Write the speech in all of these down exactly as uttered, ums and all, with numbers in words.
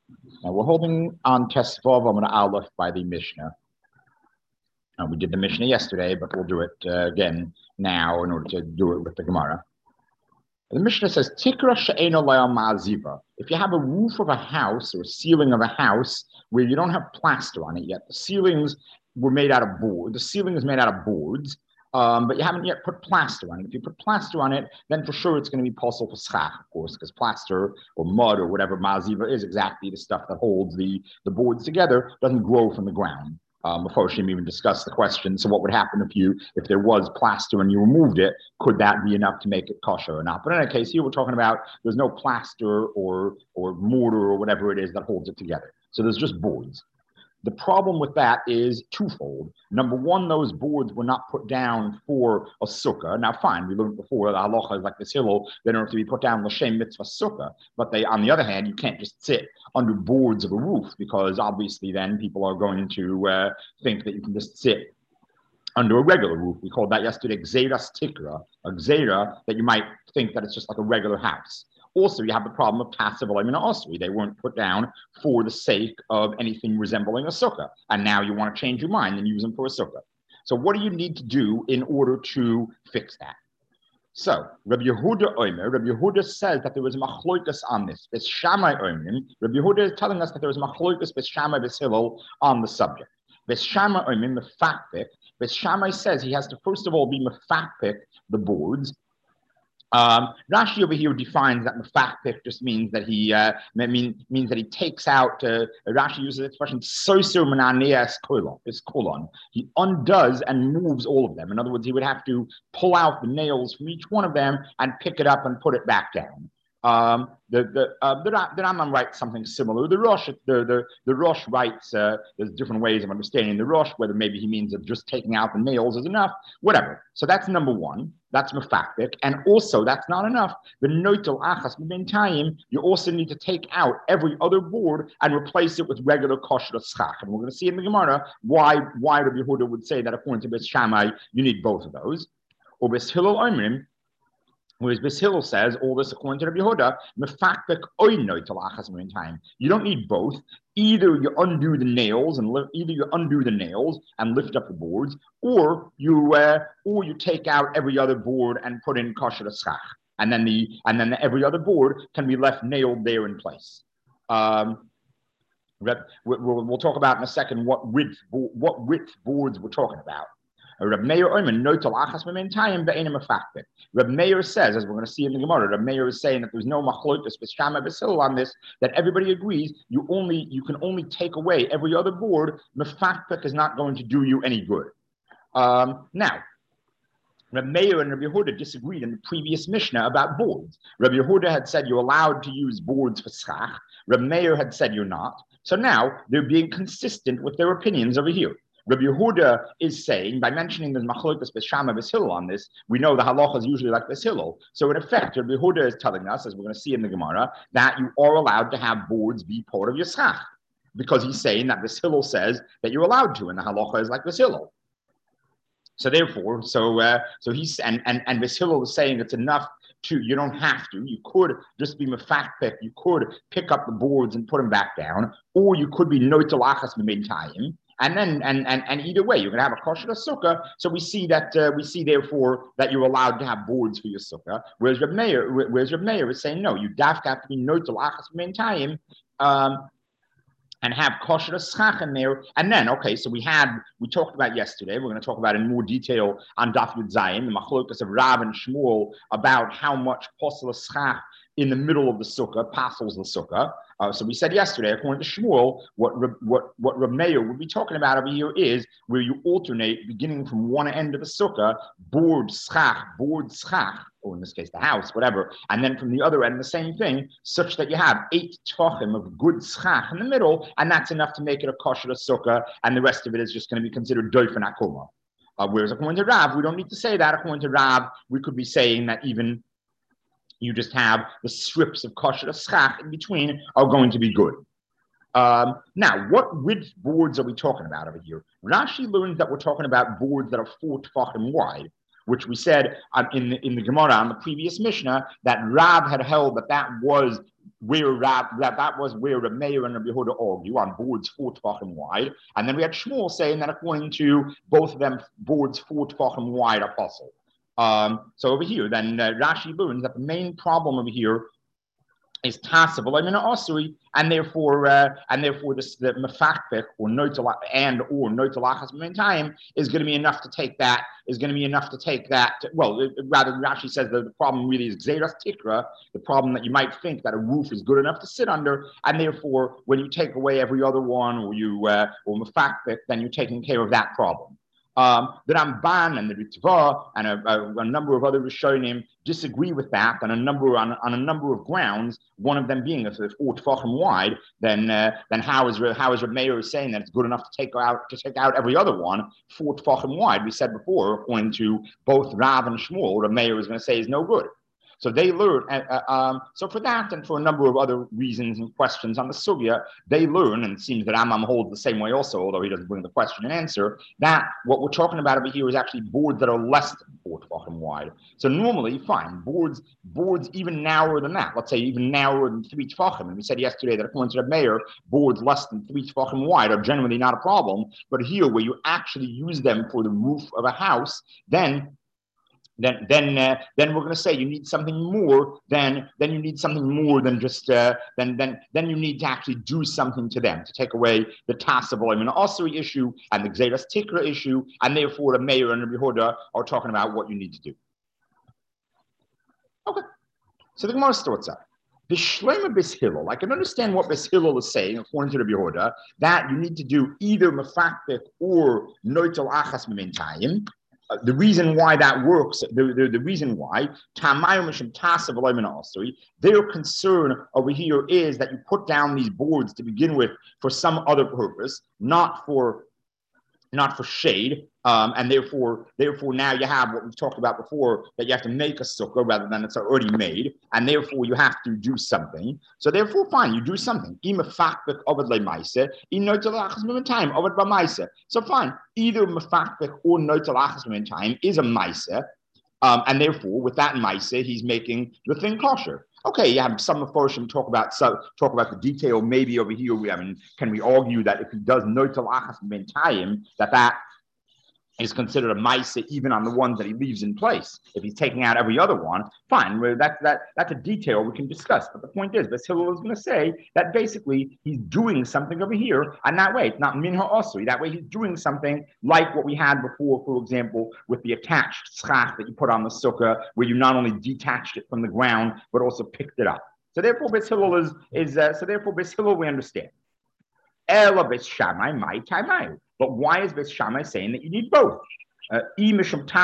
Now we're holding on Tesvav Amud Aleph by the Mishnah. Uh, we did the Mishnah yesterday, but we'll do it uh, again now in order to do it with the Gemara. The Mishnah says, Tikra she'eno le'al ma'aziva. If you have a roof of a house or a ceiling of a house where you don't have plaster on it yet, the ceilings were made out of board. The ceiling is made out of boards, um, but you haven't yet put plaster on it. If you put plaster on it, then for sure it's going to be possible for schach, of course, because plaster or mud or whatever ma'aziva is exactly the stuff that holds the, the boards together, doesn't grow from the ground. Um, before Shim even discussed the question, so what would happen if you, if there was plaster and you removed it, could that be enough to make it kosher or not? But in any case, here we're talking about there's no plaster or or mortar or whatever it is that holds it together. So there's just boards. The problem with that is twofold. Number one, those boards were not put down for a sukkah. Now, fine, we learned before the halacha is like this hillel, they don't have to be put down l'shem mitzvah sukkah. But they, on the other hand, you can't just sit under boards of a roof because obviously then people are going to uh, think that you can just sit under a regular roof. We called that yesterday gzeiras tikra, a gzeira that you might think that it's just like a regular house. Also, you have the problem of passive elamina osri. They weren't put down for the sake of anything resembling a sukkah. And now you want to change your mind and use them for a sukkah. So what do you need to do in order to fix that? So, Rabbi Yehuda Omer, Rabbi Yehuda says that there was a machloikas on this. Bes Shammai Omer, Rabbi Yehuda is telling us that there was a machloikas Bes Shammai Bes Hillel on the subject. Bes Shammai Omer, mefakpik. Bes Shammai says he has to first of all be mefakpik the boards. Um, Rashi over here defines that mefakpik just means that he uh, mean, means that he takes out. Uh, Rashi uses the expression "soiser menaneas kolon." It's kolon. He undoes and moves all of them. In other words, he would have to pull out the nails from each one of them and pick it up and put it back down. Um, the the uh, the, the Rambam writes something similar. The Rosh the the the Rosh writes. Uh, there's different ways of understanding the Rosh. Whether maybe he means that just taking out the nails is enough. Whatever. So that's number one. That's mefakpik, and also that's not enough. The noitel achas b'bintayim. You also need to take out every other board and replace it with regular kosher schach. And we're going to see in the Gemara why why Rabbi Yehuda would say that according to Bes Shammai you need both of those. Or Bes Hillel Omrim. Whereas Bes Hillel says, all this according to Rabbi Yehuda, mefakpik oinoy talachas in time. You don't need both. Either you undo the nails and li- either you undo the nails and lift up the boards, or you uh, or you take out every other board and put in kosher schach, and then the and then the, every other board can be left nailed there in place. Um, we'll, we'll talk about in a second what width what width boards we're talking about. Reb Meir Omen, no talachas mementayim be'enim mefakpik. Reb Meir says, as we're going to see in the Gemara, Reb Meir is saying that there's no machlokas Bes Shammai Bes Hillel on this. That everybody agrees you only you can only take away every other board. Mefakpik is not going to do you any good. Um, now, Reb Meir and Reb Yehuda disagreed in the previous Mishnah about boards. Reb Yehuda had said you're allowed to use boards for schach. Reb Meir had said you're not. So now they're being consistent with their opinions over here. Rabbi Yehuda is saying, by mentioning the machlokas Bes Shammai Bes Hillel on this, we know the halacha is usually like Bes Hillel. So in effect, Rabbi Yehuda is telling us, as we're going to see in the Gemara, that you are allowed to have boards be part of your schach, because he's saying that Bes Hillel says that you're allowed to, and the halacha is like Bes Hillel. So therefore, so uh, so he's and and and Bes Hillel is saying it's enough to, you don't have to. You could just be mefakpik. You could pick up the boards and put them back down, or you could be noitel achas b'meintayim. And then, and, and and either way, you're going to have a kosher sukkah. So we see that uh, we see therefore that you're allowed to have boards for your sukkah. Whereas Reb Meir, whereas Reb Meir is saying no, you dafka have to be noitel achas b'meintayim, um and have kosher schach in there. And then, okay, so we had, we talked about yesterday, we're going to talk about in more detail on Daf Yud Zayin, the machlokas of Rav and Shmuel, about how much posel schach in the middle of the sukkah, pasels the sukkah. Uh, so we said yesterday, according to Shmuel, what what what Reb Meir would be talking about over here is where you alternate, beginning from one end of the sukkah, board schach, board schach, or in this case the house, whatever, and then from the other end the same thing, such that you have eight tochim of good schach in the middle, and that's enough to make it a kosher sukkah, and the rest of it is just going to be considered doifen akuma. Uh, whereas according to Rav, we don't need to say that. According to Rav, we could be saying that even you just have the strips of kosher schach in between are going to be good. Um, now, what width boards are we talking about over here? Rashi learns that we're talking about boards that are four tefachim wide, which we said um, in, the, in the Gemara on the previous Mishnah, that Rav had held that that was where Rab, that was where the mayor and Rabbi Yehuda argue on boards four tefachim wide, and then we had Shmuel saying that according to both of them, boards four tefachim wide are possible. Um, so over here, then uh, Rashi learns that the main problem over here is tassable, I mean osuri, and therefore, uh, and therefore, this the mefakbek or notel and or notelachas time is going to be enough to take that. Is going to be enough to take that. Well, it, rather, Rashi says that the problem really is gzeras tikra, the problem that you might think that a roof is good enough to sit under, and therefore, when you take away every other one, or you uh, or mefakbek, then you're taking care of that problem. Um, the Ramban and the Ritva and a, a, a number of other Rishonim disagree with that on a number on, on a number of grounds. One of them being if it's four tefachim wide, then uh, then how is how is Reb Meir saying that it's good enough to take out to take out every other one four tefachim wide? We said before, according to both Rav and Shmuel, Reb Meir is going to say is no good. So they learn, uh, um, so for that and for a number of other reasons and questions on the sugya, they learn, and it seems that Amam holds the same way also, although he doesn't bring the question and answer, that what we're talking about over here is actually boards that are less than four tefachim wide. So normally, fine, boards boards even narrower than that, let's say even narrower than three tefachim, and we said yesterday that according to the mayor, boards less than three tefachim wide are generally not a problem, but here where you actually use them for the roof of a house, then Then, then, uh, then we're going to say you need something more than, then you need something more than just, uh, then, then, then you need to actually do something to them to take away the tassable, I mean, osuri issue and the gzeras tikra issue, and therefore the mayor and Rabbi Yehuda are talking about what you need to do. Okay, so the Gemara starts up. B'shleima Bis Hillel, I can understand what Bis Hillel is saying according to Rabbi Yehuda, that you need to do either mefakbek or noitel achas memintayim. Uh, the reason why that works, the, the, the reason why, their concern over here is that you put down these boards to begin with for some other purpose, not for not for shade, um, and therefore, therefore now you have what we've talked about before, that you have to make a sukkah rather than it's already made, and therefore you have to do something. So therefore, fine, you do something. So fine, either mefakbek or notelachas time is a maisa, um, and therefore, with that maisa, he's making the thing kosher. Okay, you have some Meforshim talk about so, talk about the detail. Maybe over here, we I mean, can we argue that if he does notelachas time, that that is considered a maisa even on the ones that he leaves in place? If he's taking out every other one, fine. That, that, that's a detail we can discuss. But the point is, Bas Hillel is going to say that basically he's doing something over here, and that way, it's not minha osri. That way he's doing something like what we had before, for example, with the attached schach that you put on the sukkah, where you not only detached it from the ground, but also picked it up. So therefore, Bas Hillel is, is uh, so therefore, Bas Hillel we understand. Ela Bes Shammai, my time. But why is Bes Shammai saying that you need both? Uh, if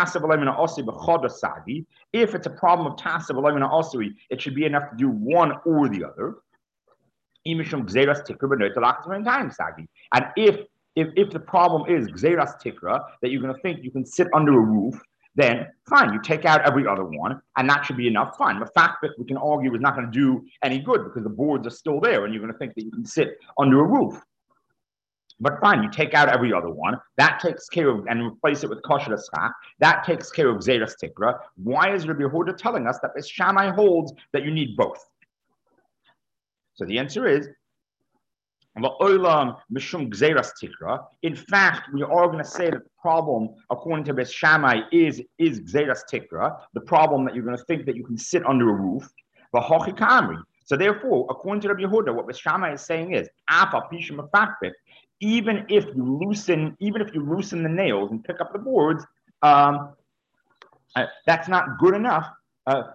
it's a problem of tasav alemina osui, it should be enough to do one or the other. And if if if the problem is gzeras tikra, that you're going to think you can sit under a roof, then fine, you take out every other one, and that should be enough. Fine. The fact that we can argue is not going to do any good because the boards are still there, and you're going to think that you can sit under a roof. But fine, you take out every other one. That takes care of, and replace it with kosher schach. That takes care of gzeras tikra. Why is Rabbi Yehuda telling us that Bes Shammai holds that you need both? So the answer is, in fact, we are going to say that the problem, according to Bes Shammai, is, is gzeras tikra, the problem that you're going to think that you can sit under a roof. So therefore, according to Rabbi Yehuda, what Bes Shammai is saying is, even if you loosen, even if you loosen the nails and pick up the boards, um, uh, that's not good enough. Uh,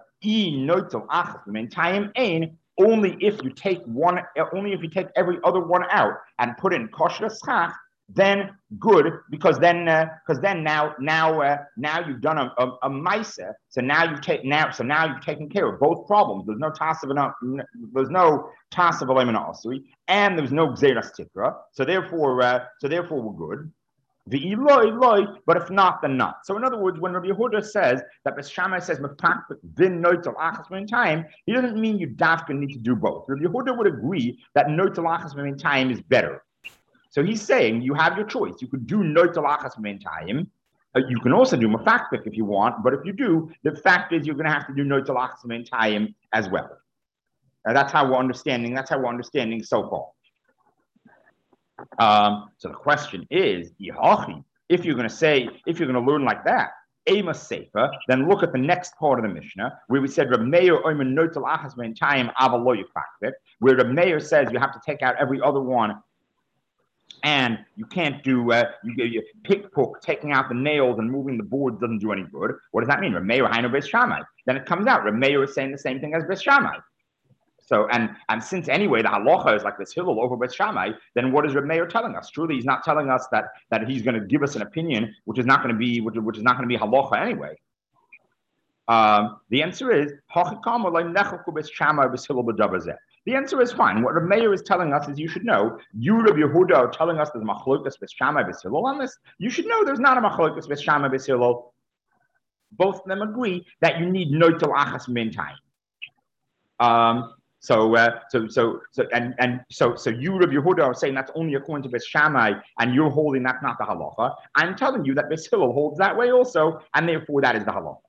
only if you take one, only if you take every other one out and put in kosher schach, then good, because then, because uh, then now, now, uh, now you've done a, a, a maisa. So now you take now, so now you've taken care of both problems. There's no tasav, there's no tasav alemina osri, and there's no gzeras tikra. So therefore, uh, so therefore we're good. The eloi eloi, but if not, then not. So in other words, when Rabbi Yehuda says that Bes Shammai says mefakbek din noitel achas time, he doesn't mean you dafka need to do both. Rabbi Yehuda would agree that noitel achas time is better. So he's saying you have your choice. You could do noitelachas mentayim. Uh, you can also do mefakbek if you want, but if you do, the fact is you're going to have to do noitelachas mentayim as well. Uh, that's how we're understanding. That's how we're understanding so far. Um, so the question is, if you're going to say, if you're going to learn like that, Ema Sefer, then look at the next part of the Mishnah, where we said Reb Meir Oimen Notel Achas Ve'entayim Avalo Yifakvit, where Reb Meir says you have to take out every other one, and you can't do uh, you, you pickpock, taking out the nails and moving the boards doesn't do any good. What does that mean? Reb Meir Hainu Beis Shammai. Then it comes out Reb Meir is saying the same thing as Beis Shammai. So, and and since anyway the halacha is like this Hillel over Beis Shammai, then what is Reb Meir telling us? Truly, he's not telling us that that he's going to give us an opinion which is not going to be which, which is not going to be halacha anyway. Um, the answer is the answer is fine. What Reb Meir is telling us is you should know. You Reb Yehuda are telling us there's machlokas Beis Shammai Beis Hillel on this. You should know there's not a machlokas Beis Shammai Beis Hillel. Both of them agree that you need noitel achas min time. Um, So, uh, so, so, so, and and so, so you, Reb Yehuda, are saying that's only according to Beis Shammai, and you're holding that's not the halacha. I'm telling you that Beis Hillel holds that way also, and therefore that is the halacha.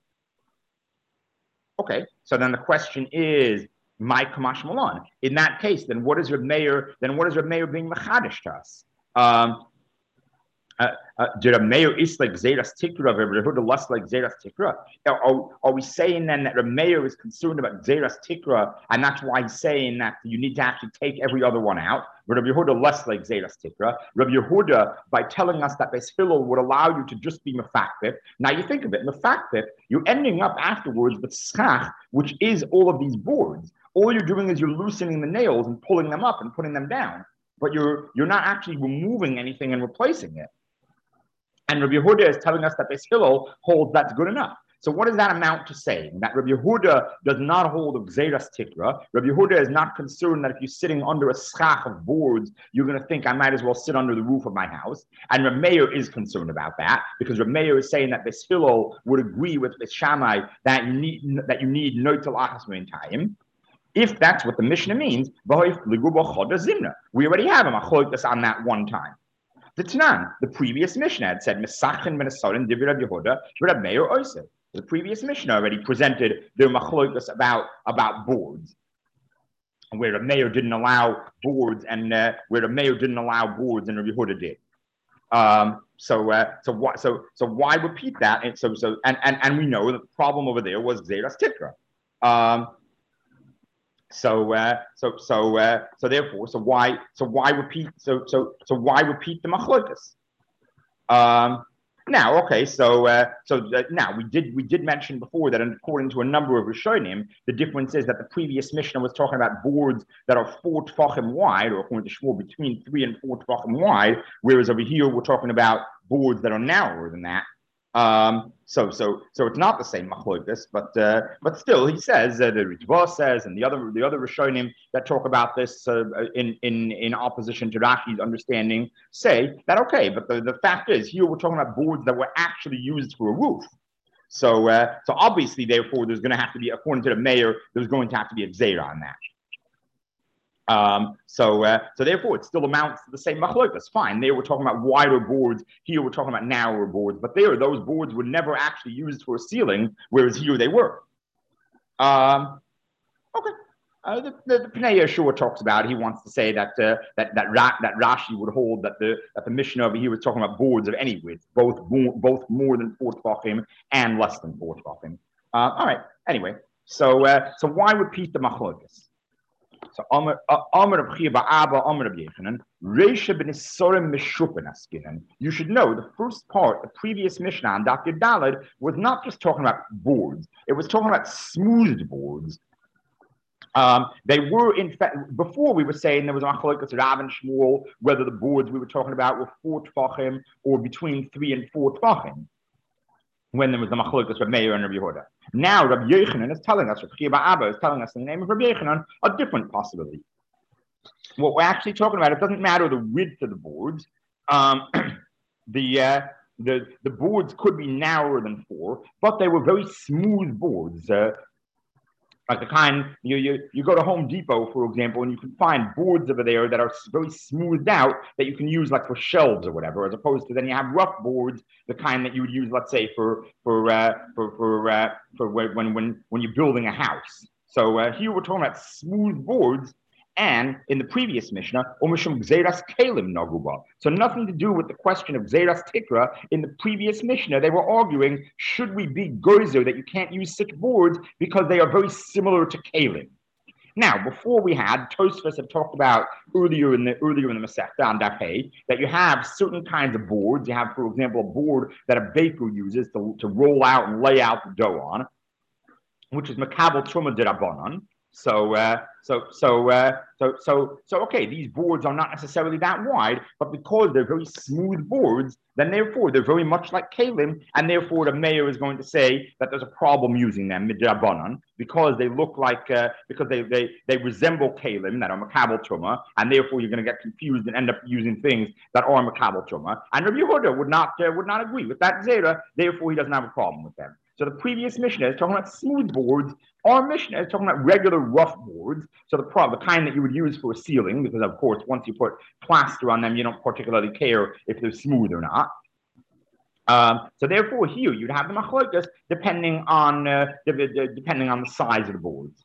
Okay, so then the question is, my kamash malon. In that case, then what is Reb Meir? Then what is Reb Meir being mechadish to us? Um, Uh, uh, did Reb Meir is like Zeras Tikra, Reb Yehuda less like Zeras Tikra? Are, are we saying then that Reb Meir is concerned about Zeras Tikra, and that's why he's saying that you need to actually take every other one out? Reb Yehuda less like Zeras Tikra. Reb Yehuda, by telling us that Beis Hillel would allow you to just be mefaktif. Now you think of it, mefaktif, you're ending up afterwards with schach, which is all of these boards. All you're doing is you're loosening the nails and pulling them up and putting them down, but you're you're not actually removing anything and replacing it. And Rabbi Yehuda is telling us that Beis Hillel holds that's good enough. So what does that amount to saying? That Rabbi Yehuda does not hold of Zeras Tikra. Rabbi Yehuda is not concerned that if you're sitting under a schach of boards, you're going to think I might as well sit under the roof of my house. And Rabbi Meir is concerned about that because Rabbi Meir is saying that Beis Hillel would agree with Beis Shammai that you need that you need noitel achas time. If that's what the Mishnah means, we already have a machlokes on that one time. The Tanan, the previous Mishnah had said, Mesachin Menasorin Divi Reb Yehuda, Reb Meir Oiseh. The previous Mishnah already presented their machlokes about, about boards, where Reb Meir didn't allow boards and uh, where Reb Meir didn't allow boards and Reb Yehuda did. Um, so, uh, so why, so, so why repeat that? And so, so, and, and, and we know that the problem over there was Zeras Tikra. Um, So, uh, so, so, uh, so, therefore, so why, so why repeat, so, so, so why repeat the machlokas? Um, now, okay, so, uh, so uh, now we did, we did mention before that according to a number of Rishonim, the difference is that the previous Mishnah was talking about boards that are four tefachim wide, or according to Shmuel, between three and four tefachim wide, whereas over here we're talking about boards that are narrower than that. Um, so, so, so it's not the same machlokas, but uh, but still, he says uh, the Ritva says, and the other the other Rishonim that talk about this uh, in in in opposition to Rashi's understanding say that okay, but the, the fact is here we're talking about boards that were actually used for a roof. So, uh, so obviously, therefore, there's going to have to be, according to the mayor, there's going to have to be a gzeira on that. Um, so, uh, so therefore, it still amounts to the same machlokas. Fine. There we're talking about wider boards. Here we're talking about narrower boards. But there, those boards were never actually used for a ceiling, whereas here they were. Um, okay. Uh, the, the, the Pnei Yeshua talks about. He wants to say that uh, that that Ra, that Rashi would hold that the that the Mishnah over here was talking about boards of any width, both both more than four tefachim and less than four tefachim. Uh, all right. Anyway, so uh, so why repeat the machlokas? So Amar Amar Reb Chia Ba'aba Amar Reb Yechanan Reisha b'Nisorim Meshupen Askinan. You should know the first part, the previous Mishnah on Doctor Daled, was not just talking about boards; it was talking about smoothed boards. Um, they were in fact before we were saying there was a machlokas Rav and Shmuel whether the boards we were talking about were four tefachim or between three and four tefachim. When there was the machlokas Reb Meir and Reb Yehuda. Now Reb Yechanan is telling us, Reb Chia Ba'aba is telling us in the name of Reb Yechanan a different possibility. What we're actually talking about, it doesn't matter the width of the boards. Um, the, uh, the the boards could be narrower than four, but they were very smooth boards. Uh, like the kind, you, you you go to Home Depot, for example, and you can find boards over there that are very smoothed out that you can use like for shelves or whatever, as opposed to then you have rough boards, the kind that you would use, let's say, for for uh, for for uh, for when when when you're building a house. So uh, here we're talking about smooth boards, and in the previous Mishnah, Omishum Gzeras Kalim Naguba. So nothing to do with the question of Gzeras Tikra. In the previous Mishnah, they were arguing, should we be gozer that you can't use such boards because they are very similar to Kalim? Now, before we had, Tosfos had talked about earlier in the earlier in the Masechta on Daf Hey, that you have certain kinds of boards. You have, for example, a board that a baker uses to, to roll out and lay out the dough on, which is Makabel Truma Dirabanan. So, uh, so, so, uh, so, so, so, okay, these boards are not necessarily that wide, but because they're very smooth boards, then therefore they're very much like kalim, and therefore the mayor is going to say that there's a problem using them midrabanan because they look like, uh, because they they they resemble kalim that are makabel truma, and therefore you're going to get confused and end up using things that are makabel truma. And Rabbi Yehuda would not uh, would not agree with that zera, therefore he doesn't have a problem with them. So the previous Mishnah is talking about smooth boards. Our Mishnah is talking about regular rough boards. So the pro- the kind that you would use for a ceiling, because of course, once you put plaster on them, you don't particularly care if they're smooth or not. Um, so therefore, here you'd have the machlokas depending on uh, the, the, depending on the size of the boards.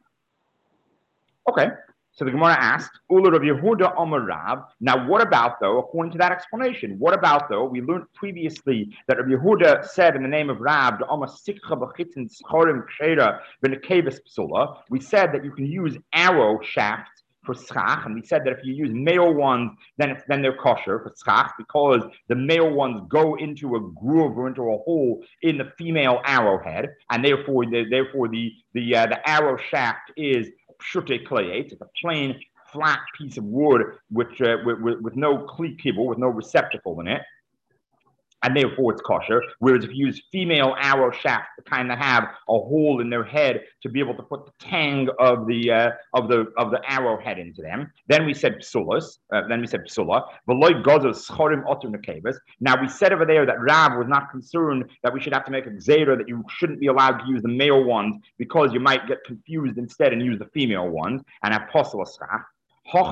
Okay. So the Gemara asked, Ula Rav Yehuda Amar Rav. Now, what about though? According to that explanation, what about though? We learned previously that Rav Yehuda said in the name of Rav, the Amar Sikcha B'chitin Schorim Kshera B'Nekeves Psula. We said that you can use arrow shafts for schach, and we said that if you use male ones, then it's, then they're kosher for schach because the male ones go into a groove or into a hole in the female arrowhead, and therefore the therefore the the uh, the arrow shaft is pshute klayet. It's a plain flat piece of wood which uh, with, with, with no kli kibble, with no receptacle in it, and therefore it's kosher. Whereas if you use female arrow shafts, the kind that have a hole in their head to be able to put the tang of the uh, of the of the arrowhead into them, then we said psulas. Uh, then we said psula. V'loy gozos schorim otur nekevus. Now we said over there that Rav was not concerned that we should have to make a gzera that you shouldn't be allowed to use the male ones because you might get confused instead and use the female ones and have posel schach. So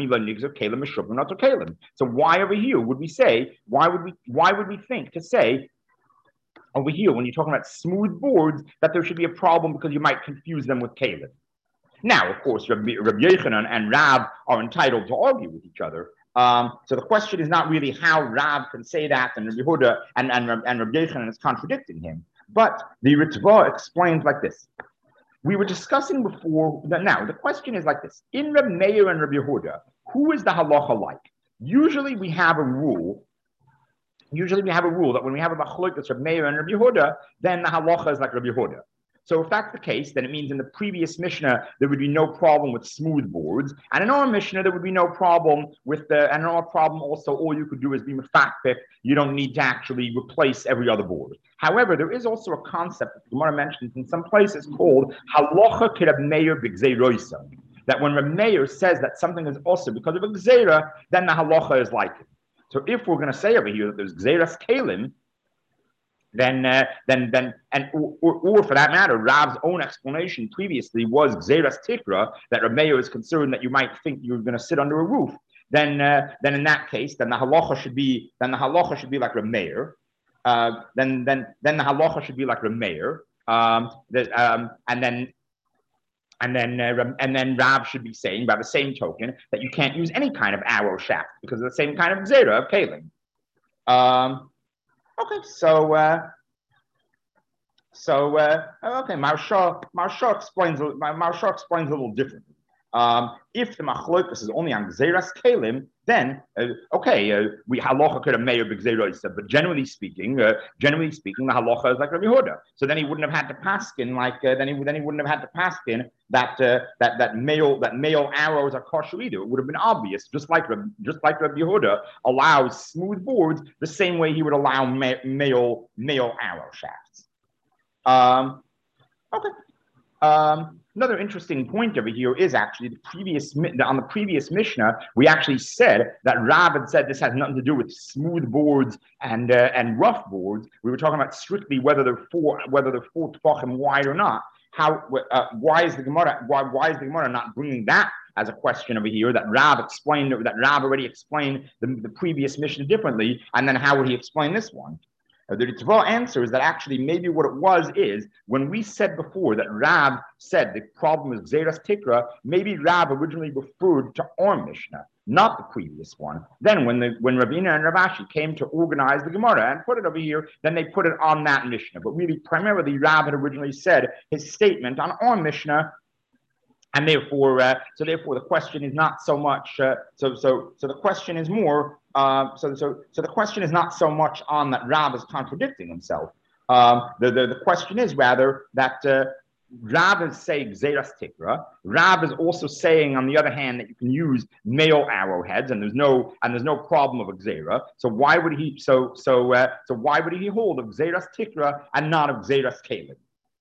why over here would we say, why would we why would we think to say over here when you're talking about smooth boards that there should be a problem because you might confuse them with kalim? Now, of course, Rabbi, Rabbi Yochanan and Rav are entitled to argue with each other. Um, so the question is not really how Rav can say that and Rabbi Yehuda and, and, and Rabbi Yochanan is contradicting him. But the Ritva explains like this. We were discussing before that now the question is like this. In Reb Meir and Rabbi Yehuda, who is the halacha like? Usually we have a rule. Usually we have a rule that when we have a machlokes Reb Meir and Rabbi Yehuda, then the halacha is like Rabbi Yehuda. So if that's the case, then it means in the previous Mishnah, there would be no problem with smooth boards. And in our Mishnah, there would be no problem with the, and in our problem also, all you could do is be mefakpik. You don't need to actually replace every other board. However, there is also a concept that the Gemara mentions in some places called halacha kirab meir b'gzeiroisa. That when Reb Meir says that something is also because of a gzeira, then the halacha is like it. So if we're going to say over here that there's gzeiras kalim, then, uh, then, then, and or, or, or for that matter, Rav's own explanation previously was Gzeras Tikra, that Reb Meir is concerned that you might think you're going to sit under a roof. Then, uh, then in that case, then the halacha should be, then the halacha should be like Reb Meir. Uh, then, then, then the halacha should be like Reb Meir. Um, the, um, and then, and then, uh, and then Rav should be saying, by the same token, that you can't use any kind of arrow shaft because of the same kind of Gzera of Kalim. Um, Okay, so uh, so uh, okay, Maharsha Maharsha explains Maharsha explains a little differently. Um, if the machlokas is only on gzeras kalim, then uh, okay, uh, we halacha could have meir b'gzeroisa, but generally speaking, uh, generally speaking, the halacha is like Rabbi Yehuda. So then he wouldn't have had to paskin like uh, then he then he wouldn't have had to paskin that uh, that that male that male arrows are kosher either. It would have been obvious, just like just like Rabbi Yehuda allows smooth boards the same way he would allow ma- male male arrow shafts. Um, okay. Um, another interesting point over here is actually the previous on the previous Mishnah we actually said that Rav had said this has nothing to do with smooth boards and uh, and rough boards. We were talking about strictly whether they're four whether they're four tefachim wide or not. How uh, why is the Gemara why why is the Gemara not bringing that as a question over here that Rav explained that Rav already explained the, the previous Mishnah differently, and then how would he explain this one? Uh, the Ritva answers that actually maybe what it was is when we said before that Rab said the problem is Gzeras Tikra, maybe Rab originally referred to our Mishnah, not the previous one. Then when the when Ravina and Ravashi came to organize the Gemara and put it over here, then they put it on that Mishnah. But really, primarily, Rab had originally said his statement on our Mishnah. And therefore, uh, so therefore, the question is not so much. Uh, so, so, so the question is more. Uh, so, so, so the question is not so much on that Rab is contradicting himself. Um, the, the the question is rather that uh, Rab is saying Gzeras Tikra. Rab is also saying, on the other hand, that you can use male arrowheads, and there's no and there's no problem of a Gzera. So why would he? So so uh, so why would he hold of Gzeras Tikra and not of Gzeras Kalim?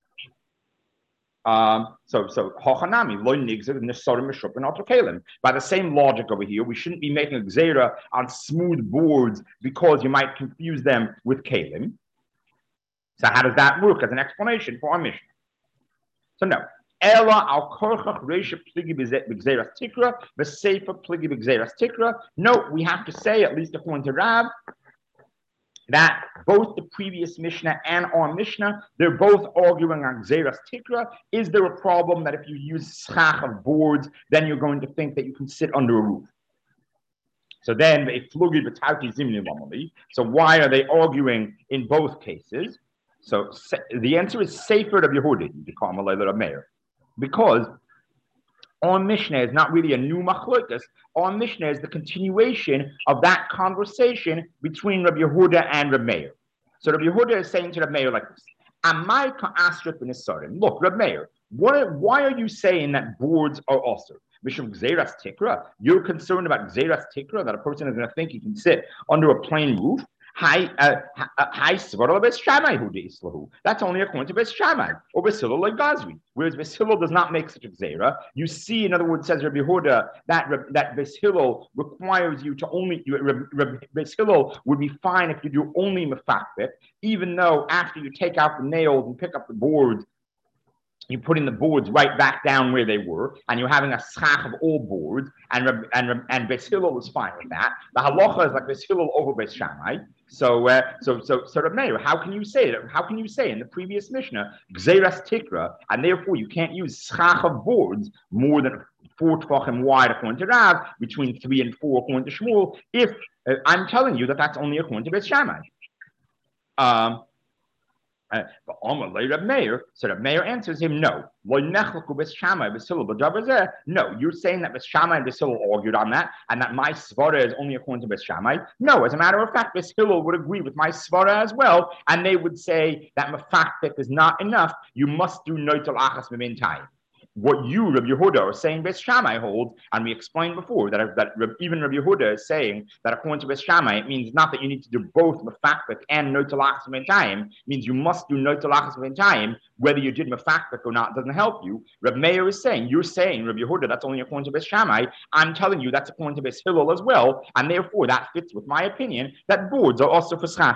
Um, so, so Hochanami, loy nigzer nesorim meshupin autokalim. By the same logic over here, we shouldn't be making a gzera on smooth boards because you might confuse them with kalim. So, how does that work as an explanation for our mission? So, no. Ela al korchach reisha pligi b'gzeras tikra, v'seifa pligi b'gzeras tikra. No, we have to say, at least according to Rab, that both the previous Mishnah and our Mishnah, they're both arguing on Gzeras Tikra. Is there a problem that if you use schach of boards, then you're going to think that you can sit under a roof? So then, so why are they arguing in both cases? So the answer is Sefer of Yehudi, because our Mishnah is not really a new machlokas. Our Mishnah is the continuation of that conversation between Rabbi Yehuda and Rabbi Meir. So Rabbi Yehuda is saying to Rabbi Meir like this: "Amai ka'asrut b'nisarim." Look, Rabbi Meir, what? Why are you saying that boards are also? Mishum Gzeras Tikra. You're concerned about Gzeras Tikra, that a person is going to think he can sit under a plain roof. Hi, hi, Svara Beis Shammai who deislahu. That's only according to Beis Shammai or Beis Hillel like Gazri. Whereas Beis Hillel does not make such a gzera. You see, in other words, says Rabbi Yehuda that that Beis Hillel requires you to only. Beis Hillel would be fine if you do only mefakbet, even though after you take out the nails and pick up the boards, you're putting the boards right back down where they were, and you're having a schach of all boards, and and and Beis Hillel is fine with that. The halacha is like Beis Hillel over Beis Shammai. So, uh, so, so, so, Reb Meir, how can you say that? How can you say in the previous Mishnah Gzeras Tikra, and therefore you can't use schach of boards more than four tvachim wide according to Rav, between three and four according to Shmuel? If uh, I'm telling you that that's only according to Beis Shammai. Um. Uh, but Omar Reb Meir, so Reb Meir answers him, no. No, you're saying that Beis Shammai and Beis Hillel argued on that, and that my svara is only according to Beis Shammai. No, as a matter of fact, Beis Hillel would agree with my svara as well, and they would say that mefakbet is not enough. You must do noitel achas mimin time. What you, Rabbi Yehuda, are saying Beis Shammai holds, and we explained before that, that even Rabbi Yehuda is saying that according to Beis Shammai, it means not that you need to do both mefakbet and noitel achas mimin time. It means you must do noitel achas mimin time. Whether you did mefakbet or not doesn't help you. Rabbi Meir is saying, you're saying, Rabbi Yehuda, that's only according to Beis Shammai. I'm telling you that's according to Beis Hillel as well, and therefore that fits with my opinion that boards are also for schach.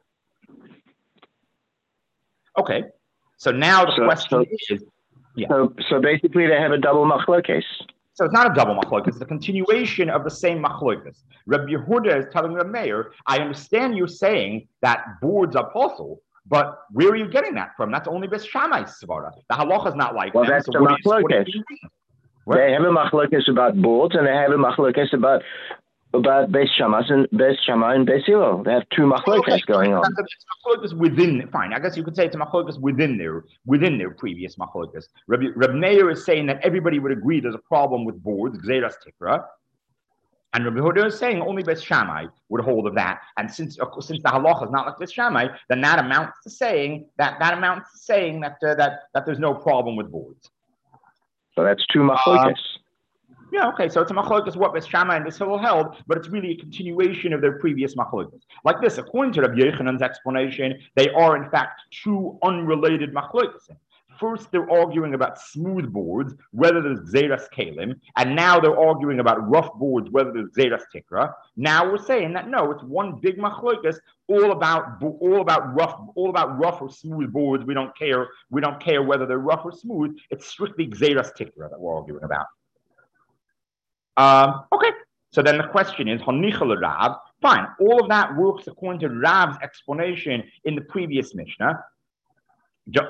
Okay, so now the so, question so, is, yeah. So, so basically they have a double machlokes. So it's not a double machlokes, it's a continuation of the same machlokes. Rabbi Yehuda is telling Rabbi Meir, I understand you saying that boards are possible, but where are you getting that from? That's only Beis Shammai's svara. The halacha is not like well, them. That's so the machlokes. They have a machlokes about boards, and they have a machlokes about about Beis Shammai and Beis Shammai and Beis Hillel. They have two machlokes okay. going on. That's a machlokes within. Fine, I guess you could say it's a machlokes within their within their previous machlokes. Rabbi, Rabbi Meir is saying that everybody would agree there's a problem with boards, Gzeras Tikra. And Rabbi Yehuda is saying only Beis Shammai would hold of that. And since uh, since the halacha is not like Beis Shammai, then that amounts to saying that that amounts to saying that uh, that that there's no problem with boards. So that's two machlokes. Um, yeah, okay. So it's a machlokes what Beis Shammai and Beis Hillel held, but it's really a continuation of their previous machlokes. Like this, according to Rabbi Yechanan's explanation, they are in fact two unrelated machlokes. First, they're arguing about smooth boards, whether there's Gzeras Kalim, and now they're arguing about rough boards, whether there's Gzeras Tikra. Now we're saying that no, it's one big machlokes, all about all about rough, all about rough or smooth boards. We don't care. We don't care whether they're rough or smooth. It's strictly Gzeras Tikra that we're arguing about. Um, okay, So then the question is, Hanichel Rav, fine, all of that works according to Rav's explanation in the previous Mishnah. Where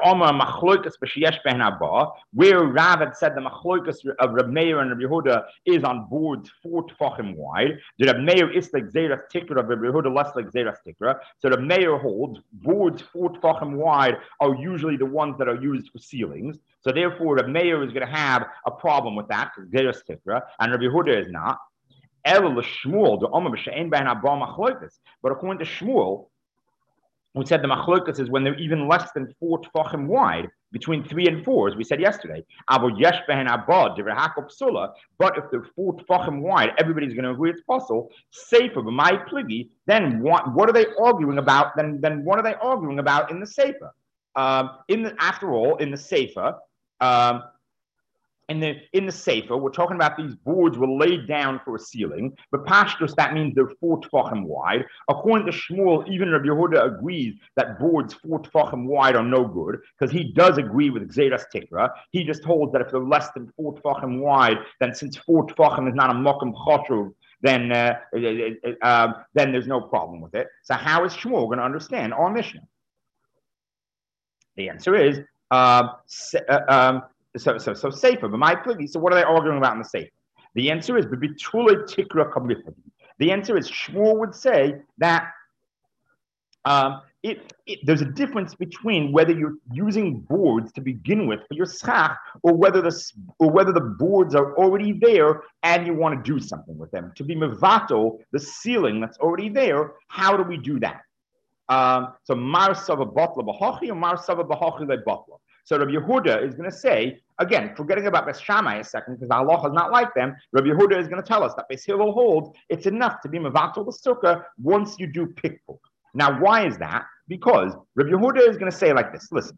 Rav had said the machloikas of Reb Meir and Reb Yehuda is on boards four tefachim wide. The Reb Meir is like Zeras Tikra, of Reb Yehuda less like Zeras Tikra. So the Meir holds boards four tefachim wide are usually the ones that are used for ceilings. So therefore, Reb Meir is going to have a problem with that because Zeras Tikra, and Reb Yehuda is not. But according to Shmuel, we said the machlokas is when they're even less than four tefachim wide, between three and four, as we said yesterday. But if they're four tefachim wide, everybody's going to agree it's possible. Sefer, but my pligi, then what, what are they arguing about? Then, then what are they arguing about in the sefer? Um, in the, after all, in the sefer, um, In the in the sefer, we're talking about these boards were laid down for a ceiling, but pashtus, that means they're four tefachim wide. According to Shmuel, even Rabbi Yehuda agrees that boards four tefachim wide are no good, because he does agree with Gzeras Tikra. He just holds that if they're less than four tefachim wide, then since four tefachim is not a mokum choshuv, then uh, uh, uh, then there's no problem with it. So how is Shmuel going to understand our Mishnah? The answer is uh, uh, um, So, so, so safer, but my pligi. So, what are they arguing about in the safer? The answer is the answer is Shmuel would say that um, it, it, there's a difference between whether you're using boards to begin with for your schach, or whether the or whether the boards are already there and you want to do something with them. To be mevato, the ceiling that's already there. How do we do that? Um, so, mar sava batla b'hachi or mar sava b'hachi le batla. So Rabbi Yehuda is going to say, again, forgetting about Beis Shammai a second, because the halacha is not like them, Rabbi Yehuda is going to tell us that Beis Hillel holds it's enough to be mevatel the sukkah once you do pikpuk. Now, why is that? Because Rabbi Yehuda is going to say like this, listen,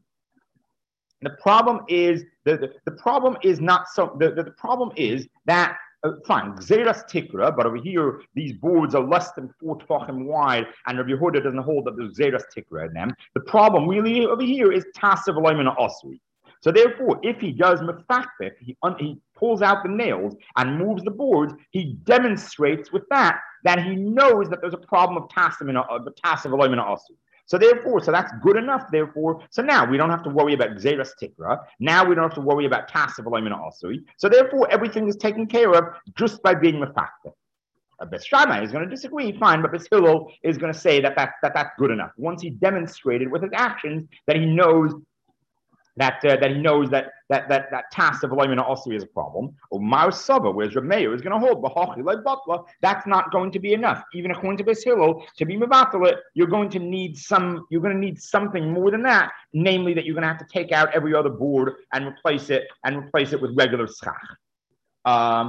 the problem is, the, the, the problem is not so, the, the, the problem is that Uh, fine, Gzeras Tikra, but over here, these boards are less than four tefachim wide, and Rabbi Yehuda doesn't hold that there's Gzeras Tikra in them. The problem really over here is Tasav Eloimina Osri. So therefore, if he does Mefakbek, he, un- he pulls out the nails and moves the boards, he demonstrates with that that he knows that there's a problem of Tasav Eloimina Osri. So therefore, so that's good enough, therefore. So now we don't have to worry about Gzeras Tikra. Now we don't have to worry about Tasav Eloimina Osri. So therefore, everything is taken care of just by being Mefakbek. Beis Shammai is going to disagree, fine, but Beis Hillel is going to say that, that, that that's good enough. Once he demonstrated with his actions that he knows that uh, that he knows that that that that task of Eloimina Osri is a problem. Or Mar Saba, whereas Reb Meir is going to hold B'hachi like Batla, that's not going to be enough. Even according to Beis Hillel, to be mevatel it, you're going to need some. You're going to need something more than that. Namely, that you're going to have to take out every other board and replace it and replace it with regular schach. Um,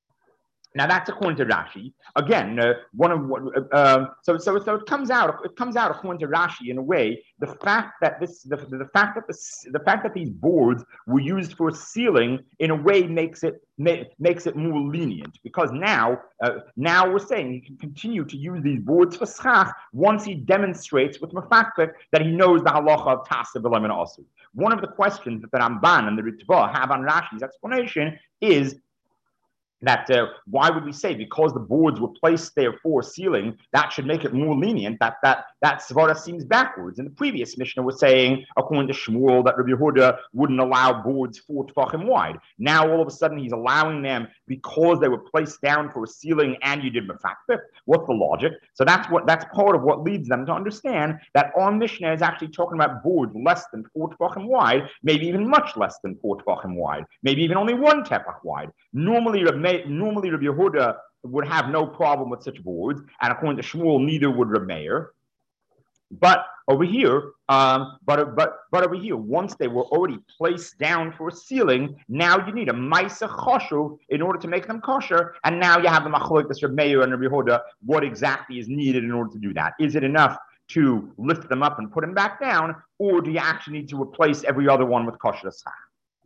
Now that's according to Rashi. Again, uh, one of uh, so so so it comes out. It comes out according to Rashi in a way. The fact that this, the, the fact that the the fact that these boards were used for ceiling in a way makes it ma- makes it more lenient, because now uh, now we're saying he can continue to use these boards for schach once he demonstrates with mefakbek that he knows the halacha of tasav eloimina osri. One of the questions that the Ramban and the Ritva have on Rashi's explanation is that uh, why would we say because the boards were placed there for ceiling, that should make it more lenient? That that that svara seems backwards. In the previous Mishnah was saying, according to Shmuel, that Rabbi Yehuda wouldn't allow boards four tefachim wide. Now all of a sudden he's allowing them because they were placed down for a ceiling and you did mefakbek. What's the logic? So that's what that's part of what leads them to understand that our Mishnah is actually talking about boards less than four tefachim wide, maybe even much less than four tefachim wide, maybe even only one tefach wide. Normally, Rabbi Normally, Rabbi Yehuda would have no problem with such boards, and according to Shmuel, neither would Reb Meir. But over here, um, but but but over here, once they were already placed down for a ceiling, now you need a ma'isa choshu in order to make them kosher, and now you have the machlokes Reb Meir and Rabbi Yehuda. What exactly is needed in order to do that? Is it enough to lift them up and put them back down, or do you actually need to replace every other one with kosher schach?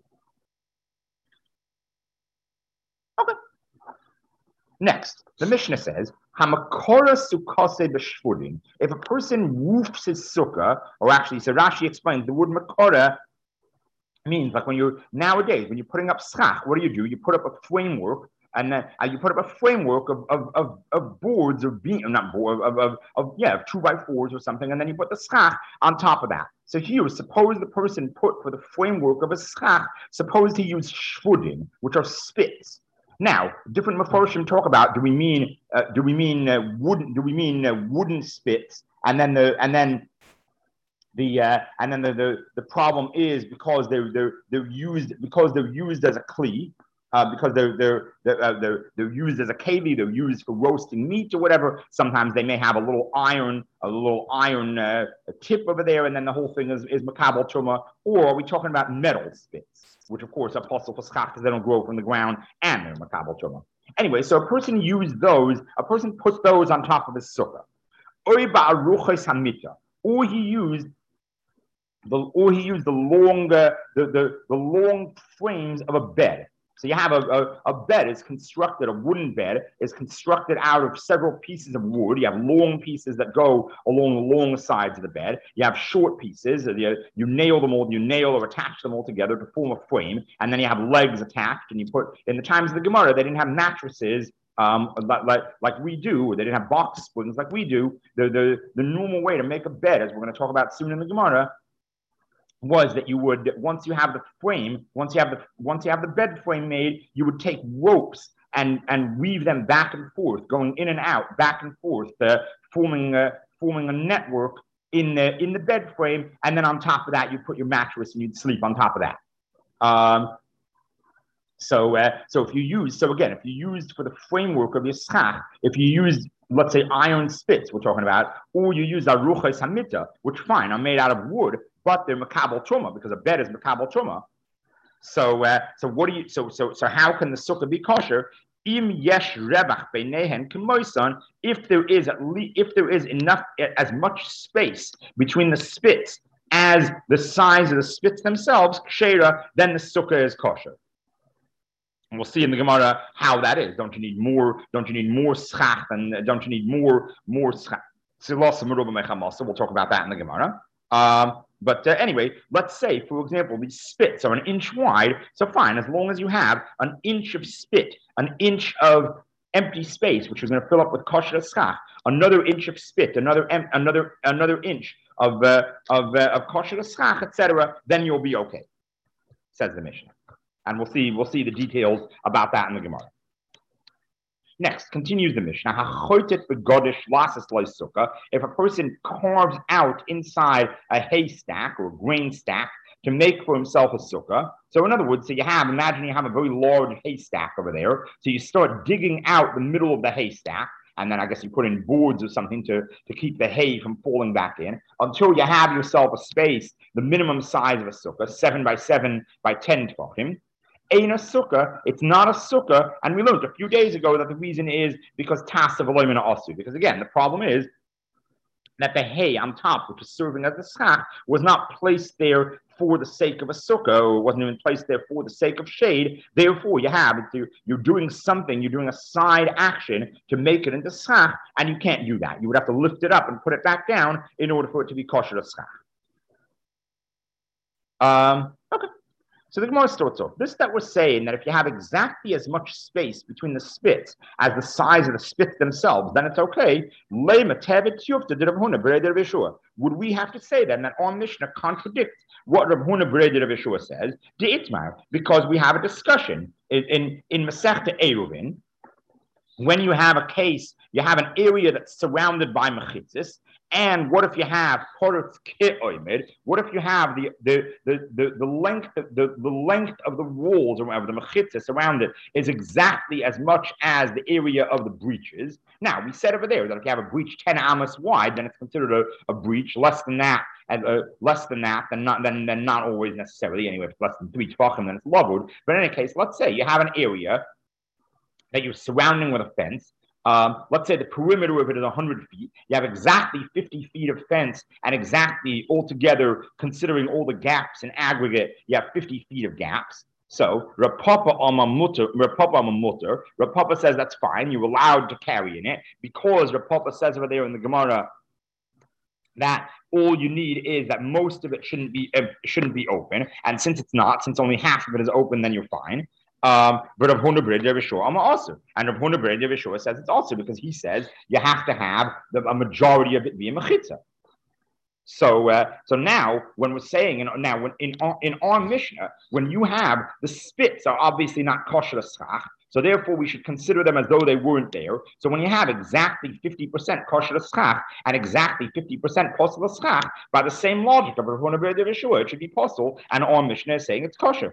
Okay. Next, the Mishnah says, Hamakora sukase b'shvurim. If a person roofs his sukkah, or actually, so Rashi explains, the word makora means like when you're, nowadays, when you're putting up schach, what do you do? You put up a framework and then uh, you put up a framework of of of, of boards or beam, not board of, of of yeah, of two by fours or something, and then you put the schach on top of that. So here, suppose the person put for the framework of a schach, suppose he used shvudim, which are spits. Now, different maforshim talk about, do we mean uh, do we mean uh, wooden do we mean uh, wooden spits, and then the and then the uh, and then the, the the problem is because they're they're they're used because they're used as a kli, uh, because they're they're they're, uh, they're they're used as a keli, they're used for roasting meat or whatever. Sometimes they may have a little iron a little iron uh, tip over there, and then the whole thing is is makabel truma. Or are we talking about metal spits, which of course are possible for schach because they don't grow from the ground and they're makabel truma. Anyway, so a person used those. A person puts those on top of his sukkah. Or he used the or he used the long uh, the, the the long frames of a bed. So you have a, a, a bed is constructed, a wooden bed is constructed out of several pieces of wood. You have long pieces that go along the long sides of the bed. You have short pieces. You, you nail them all, you nail or attach them all together to form a frame. And then you have legs attached. And you put, in the times of the Gemara, they didn't have mattresses um, like, like, like we do. They didn't have box springs like we do. The, the, the normal way to make a bed, as we're going to talk about soon in the Gemara, was that you would, once you have the frame, once you have the once you have the bed frame made, you would take ropes and and weave them back and forth, going in and out, back and forth, uh, forming a, forming a network in the in the bed frame, and then on top of that, you put your mattress and you'd sleep on top of that. Um, so uh, so if you use so again, if you used for the framework of your schach, if you used, let's say, iron spits, we're talking about, or you use aruchas hamita, which fine are made out of wood, but they're makabel truma because a bed is makabel truma. So, uh, so what do you? So, so, so how can the sukkah be kosher? Im yesh rebach beinehen k'moisan. If there is at least, if there is enough, as much space between the spits as the size of the spits themselves, kshera, then the sukkah is kosher. And we'll see in the Gemara how that is. Don't you need more? Don't you need more schach? And don't you need more more schach? So we'll talk about that in the Gemara. Um, but uh, anyway, let's say, for example, these spits are an inch wide. So fine, as long as you have an inch of spit, an inch of empty space, which is going to fill up with kosher schach, another inch of spit, another em- another another inch of uh, of uh, of kosher schach, et cetera, then you'll be okay, says the Mishnah. And we'll see, we'll see the details about that in the Gemara. Next, continues the Mishnah. If a person carves out inside a haystack or a grain stack to make for himself a sukkah. So in other words, so you have, imagine you have a very large haystack over there. So you start digging out the middle of the haystack. And then I guess you put in boards or something to, to keep the hay from falling back in until you have yourself a space, the minimum size of a sukkah, seven by seven by ten tvachim. Ain't a sukkah, it's not a sukkah, and we learned a few days ago that the reason is because tas of aloymina asu. Because again, the problem is that the hay on top, which is serving as the schach, was not placed there for the sake of a sukkah, or wasn't even placed there for the sake of shade. Therefore, you have you're doing something, you're doing a side action to make it into schach, and you can't do that. You would have to lift it up and put it back down in order for it to be kosher to schach. Um, okay. So the Gemara starts off. This that we're saying that if you have exactly as much space between the spits as the size of the spits themselves, then it's okay. Would we have to say then that our Mishnah contradicts what Rav Huna Bereder Rav Yeshua says? Because we have a discussion in in, in Masechta Eruvin. When you have a case, you have an area that's surrounded by mechitzis. And what if you have What if you have the the the the, the length of the, the length of the walls or whatever, the mechitzis around it is exactly as much as the area of the breaches. Now we said over there that if you have a breach ten amos wide, then it's considered a, a breach. Less than that, and uh, less than that, then not then then not always necessarily. Anyway, if it's less than three tvachim, then it's lavud. But in any case, let's say you have an area that you're surrounding with a fence. Um, let's say the perimeter of it is one hundred feet. You have exactly fifty feet of fence, and exactly altogether, considering all the gaps in aggregate, you have fifty feet of gaps. So Rav Papa Amamutter, Rav Papa Amamutter, Rav Papa says that's fine. You're allowed to carry in it because Rav Papa says over there in the Gemara that all you need is that most of it shouldn't be uh, shouldn't be open, and since it's not, since only half of it is open, then you're fine. Um, but Rav Huna Bar Yeshua, I'm also, and Rav Huna Bar Yeshua says it's also because he says you have to have the, a majority of it being mechitza. So, uh, so now when we're saying, and now when in our, in our Mishnah, when you have the spits are obviously not kosher schach, so therefore we should consider them as though they weren't there. So when you have exactly fifty percent kosher schach and exactly fifty percent posel schach, by the same logic of Rav Huna Bar Yeshua, it should be posel, and our Mishnah is saying it's kosher.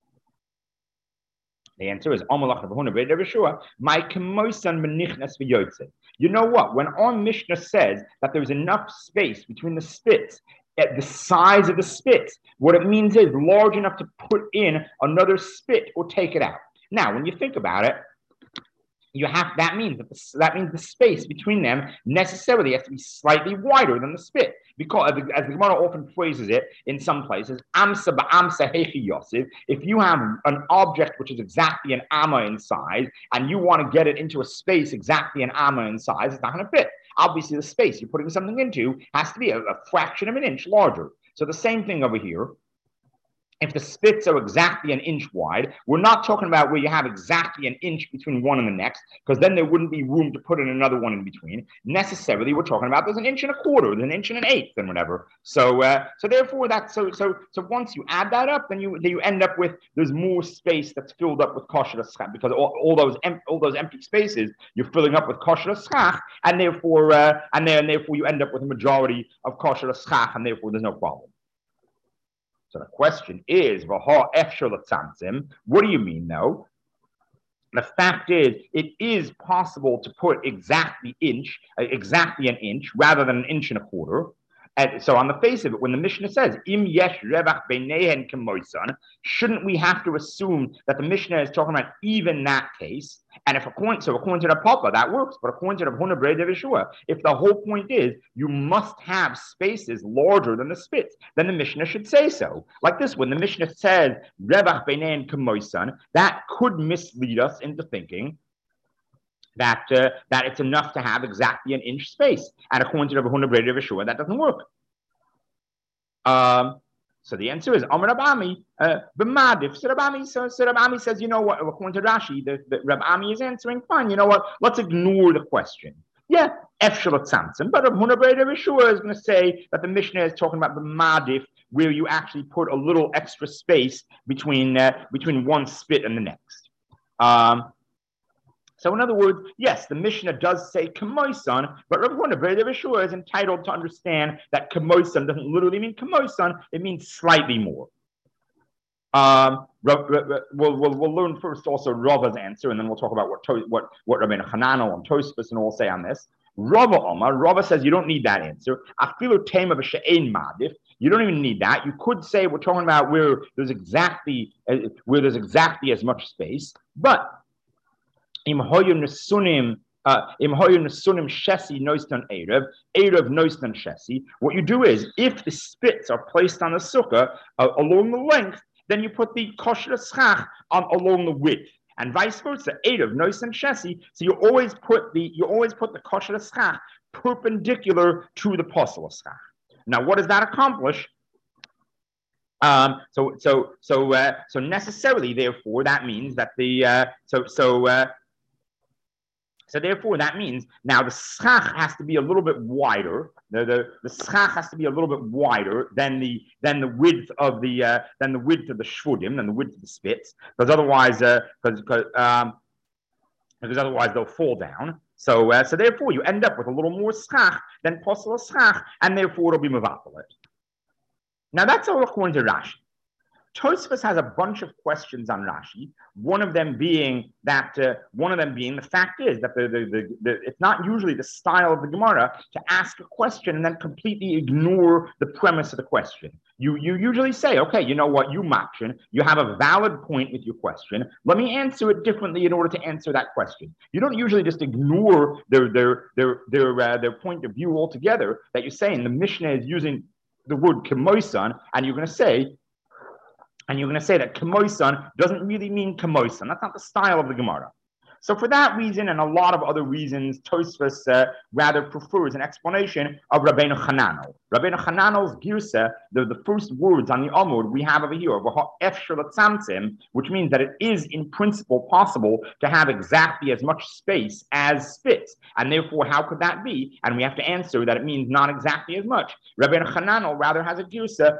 The answer is Amalach Rav Huna Bar Yeshua. My kemosan menichnas v'yotze. You know what? When our Mishnah says that there's enough space between the spits, at the size of the spits, what it means is large enough to put in another spit or take it out. Now, when you think about it, you have that means that the, that means the space between them necessarily has to be slightly wider than the spit, because as the Gemara often phrases it in some places, amsa ba'amsa hechi yosiv. If you have an object which is exactly an amma in size, and you want to get it into a space exactly an amma in size, it's not going to fit. Obviously, the space you're putting something into has to be a, a fraction of an inch larger. So the same thing over here. If the spits are exactly an inch wide, we're not talking about where you have exactly an inch between one and the next, because then there wouldn't be room to put in another one in between. Necessarily, we're talking about there's an inch and a quarter, there's an inch and an eighth, and whatever. So, uh, so therefore, that's so so so. Once you add that up, then you then you end up with there's more space that's filled up with kosher schach, because all, all those em- all those empty spaces you're filling up with kosher schach, and therefore uh, and then therefore you end up with a majority of kosher schach, and therefore there's no problem. So the question is, what do you mean, though? The fact is, it is possible to put exactly inch, exactly an inch, rather than an inch and a quarter. And so on the face of it, when the Mishnah says, Im yesh revach beinehen kemoisan, shouldn't we have to assume that the Mishnah is talking about even that case? And if according, so according to the Papa, that works, but according to the Huna Bar Yeshua, if the whole point is you must have spaces larger than the spits, then the Mishnah should say so. Like this, when the Mishnah says, Revach beinehen kemoisan, that could mislead us into thinking that uh, that it's enough to have exactly an inch space. And according to the Huna Bar Yeshua, that doesn't work. Um, so the answer is Amar Rab Ami b'madif. So Rab Ami, so, so Rab Ami says, you know what? According to Rashi, the, the Rab Ami is answering. Fine. You know what? Let's ignore the question. Yeah, efshalat samson. But Rab Huna Bar Yeshua is going to say that the Mishnah is talking about b'madif, where you actually put a little extra space between uh, between one spit and the next. Um, So in other words, yes, the Mishnah does say kemoisan, but Rav Huna Bar Yeshua is entitled to understand that kemoisan doesn't literally mean kemoisan; it means slightly more. Um, we'll, we'll, we'll learn first also Rava's answer, and then we'll talk about what to, what what Rabbeinu Hananel and Tosfos and all say on this. Rava Omar, Rava says you don't need that answer. Afilu tema b'she'ein madif. You don't even need that. You could say we're talking about where there's exactly uh, where there's exactly as much space, but Im hoyu nesunim, im hoyu nesunim shesi noistan erev, erev noistan shesi. What you do is, if the spits are placed on the sukkah uh, along the length, then you put the kosher schach on along the width, and vice versa. Erev noistan shesi. So you always put the you always put the kosher schach perpendicular to the posel schach. Now, what does that accomplish? Um, so so so uh, so necessarily, therefore, that means that the uh, so so. Uh, So therefore, that means now the schach has to be a little bit wider. The the, the schach has to be a little bit wider than the than the width of the uh, than the width of the shvudim, than the width of the spits, because otherwise, because uh, um, because otherwise they'll fall down. So uh, so therefore, you end up with a little more schach than posel schach, and therefore it'll be mevatel. Now that's all according to Rashi. Tosfos has a bunch of questions on Rashi. One of them being that uh, one of them being the fact is that the, the, the, the it's not usually the style of the Gemara to ask a question and then completely ignore the premise of the question. You you usually say, okay, you know what, you Makshin, you have a valid point with your question. Let me answer it differently in order to answer that question. You don't usually just ignore their their their their uh, their point of view altogether. That you're saying the Mishnah is using the word kemoisan, and you're going to say. And you're going to say that kemoisan doesn't really mean kemoisan. That's not the style of the Gemara. So for that reason and a lot of other reasons, Tosfos uh, rather prefers an explanation of Rabbeinu Hananel. Rabbeinu Hananel's girsa, the, the first words on the Amud we have over here, which means that it is in principle possible to have exactly as much space as spits. And therefore, how could that be? And we have to answer that it means not exactly as much. Rabbeinu Hananel rather has a girsa,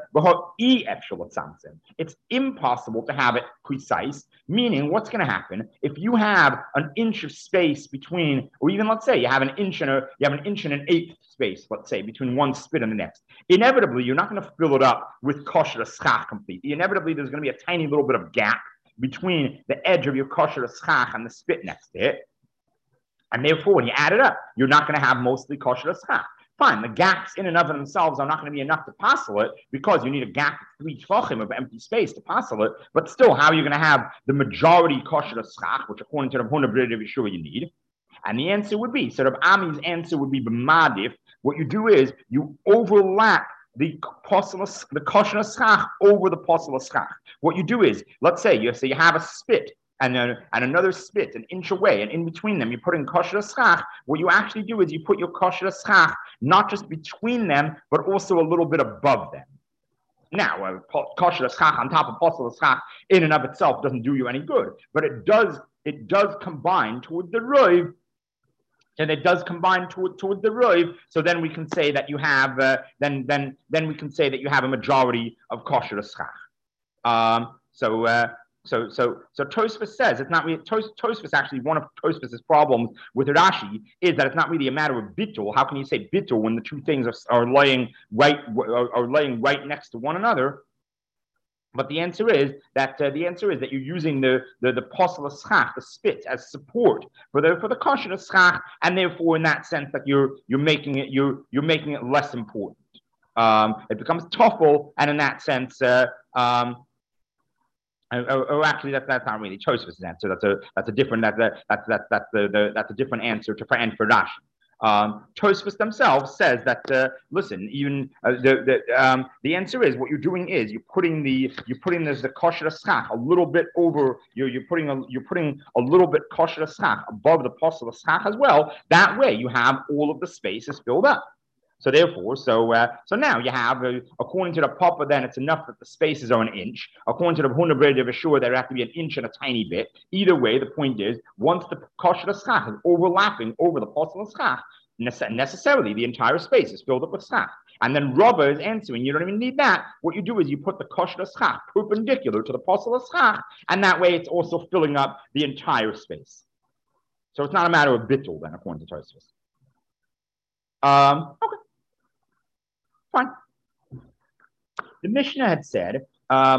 it's impossible to have it precise, meaning what's going to happen if you have an inch of space between, or even let's say you have an inch and a, you have an inch and an eighth space, let's say, between one spit and the next. Inevitably, you're not going to fill it up with kosher schach completely. Inevitably, there's going to be a tiny little bit of gap between the edge of your kosher schach and the spit next to it. And therefore, when you add it up, you're not going to have mostly kosher schach. Fine, the gaps in and of themselves are not going to be enough to passel it because you need a gap of three tefachim of empty space to passel it. But still, how are you going to have the majority kosher schach, which according to the Huna B'Rei of Yeshua you need? And the answer would be, so Rav Ami's answer would be b'madif. What you do is you overlap the posel, the kosher schach over the posel schach. What you do is, let's say you say you have a spit. And, uh, and another spit an inch away, and in between them you put in kosher schach. What you actually do is you put your kosher schach not just between them, but also a little bit above them. Now, uh, kosher schach on top of posel schach in and of itself doesn't do you any good, but it does it does combine toward the roiv, and it does combine toward toward the roiv. So then we can say that you have uh, then then then we can say that you have a majority of kosher schach. Um, so. Uh, So, so, so Tosfos says it's not really. Tos, Tosfos actually, one of Tosfos's problems with Rashi is that it's not really a matter of bittul. How can you say bittul when the two things are, are laying right are, are laying right next to one another? But the answer is that uh, the answer is that you're using the the the posel schach, the spit, as support for the for the kosher schach, and therefore in that sense that you're you're making it you're you're making it less important. Um, it becomes toffel, and in that sense. Uh, um, Or, or actually, that's that's not really Tosfos' answer. That's a that's a different that's a, that's that's that's the, the that's a different answer to for and for Rashi. Um, Tosfos themselves says that uh, listen, even uh, the the um, the answer is what you're doing is you're putting the you're putting this the kosher schach a little bit over you're you're putting a you're putting a little bit kosher schach above the posel schach as well. That way, you have all of the spaces filled up. So therefore, so uh, so now you have, uh, according to the Papa, then it's enough that the spaces are an inch. According to the Huna B'Rei of Yeshua, there have to be an inch and a tiny bit. Either way, the point is, once the kosher schach is overlapping over the posel schach, necessarily the entire space is filled up with schach. And then Rava is answering, you don't even need that. What you do is you put the kosher schach perpendicular to the posel schach, and that way it's also filling up the entire space. So it's not a matter of bittul then, according to Tosfos. Um, okay. Fine. The Mishnah had said, um,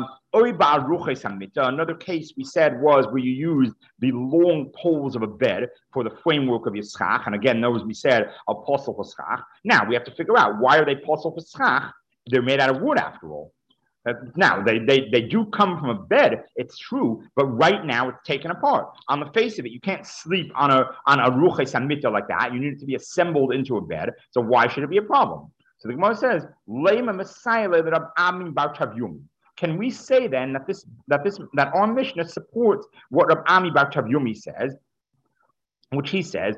another case we said was where you use the long poles of a bed for the framework of your schach. And again, those we said are posel for schach. Now we have to figure out why are they posel for schach? They're made out of wood after all. Uh, now they, they they do come from a bed, it's true, but right now it's taken apart. On the face of it, you can't sleep on a on a ruches hamita like that. You need it to be assembled into a bed. So why should it be a problem? So the Gemara says, "Leima Messiah Rab Ami Bar Tavyumi." Can we say then that this that this that our Mishnah supports what Rab Ami Bar Tavyumi says, which he says,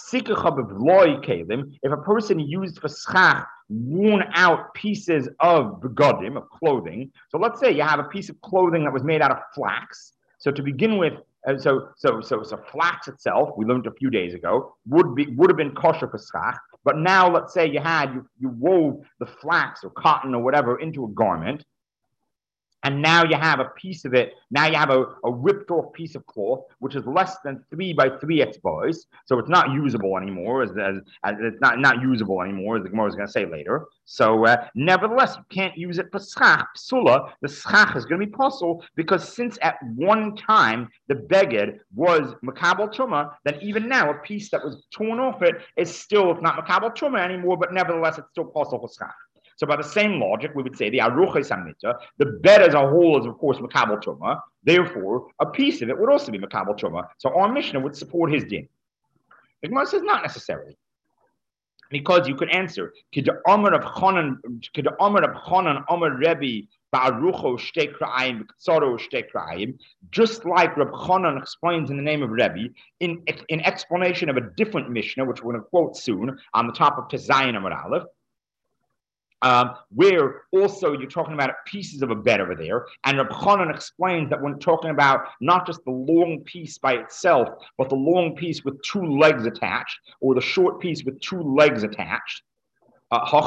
if a person used for schach worn out pieces of begodim, of clothing. So let's say you have a piece of clothing that was made out of flax. So to begin with, uh, so so so so flax itself, we learned a few days ago, would be would have been kosher for schach. But now let's say you had you, you wove the flax or cotton or whatever into a garment. And now you have a piece of it, now you have a, a ripped off piece of cloth, which is less than three by three etzbos, so it's not usable anymore, as, as, as it's not, not usable anymore, as the Gemara is going to say later. So uh, nevertheless, you can't use it for schach. Psula, the schach is going to be posel, because since at one time the beged was makabel tumah, then even now a piece that was torn off it is still not makabel tumah anymore, but nevertheless it's still posel for schach. So by the same logic, we would say the aruches hamita, the bed as a whole is of course makabel tumah. Therefore, a piece of it would also be makabel tumah. So our Mishnah would support his din. The Gemara says not necessarily. Because you could answer, Kid Omer of Chonan, Kid Omer of Chonan, Omer Rebbe, Ba'arucho Shtei Kra'ayim, Ksoro Shtei Kra'ayim, just like Reb Chonan explains in the name of Rebbe, in, in explanation of a different Mishnah, which we're going to quote soon, on the top of Tezayin Amar Aleph, Um, where also you're talking about pieces of a bed over there. And Reb Chonan explains that when talking about not just the long piece by itself, but the long piece with two legs attached, or the short piece with two legs attached, uh,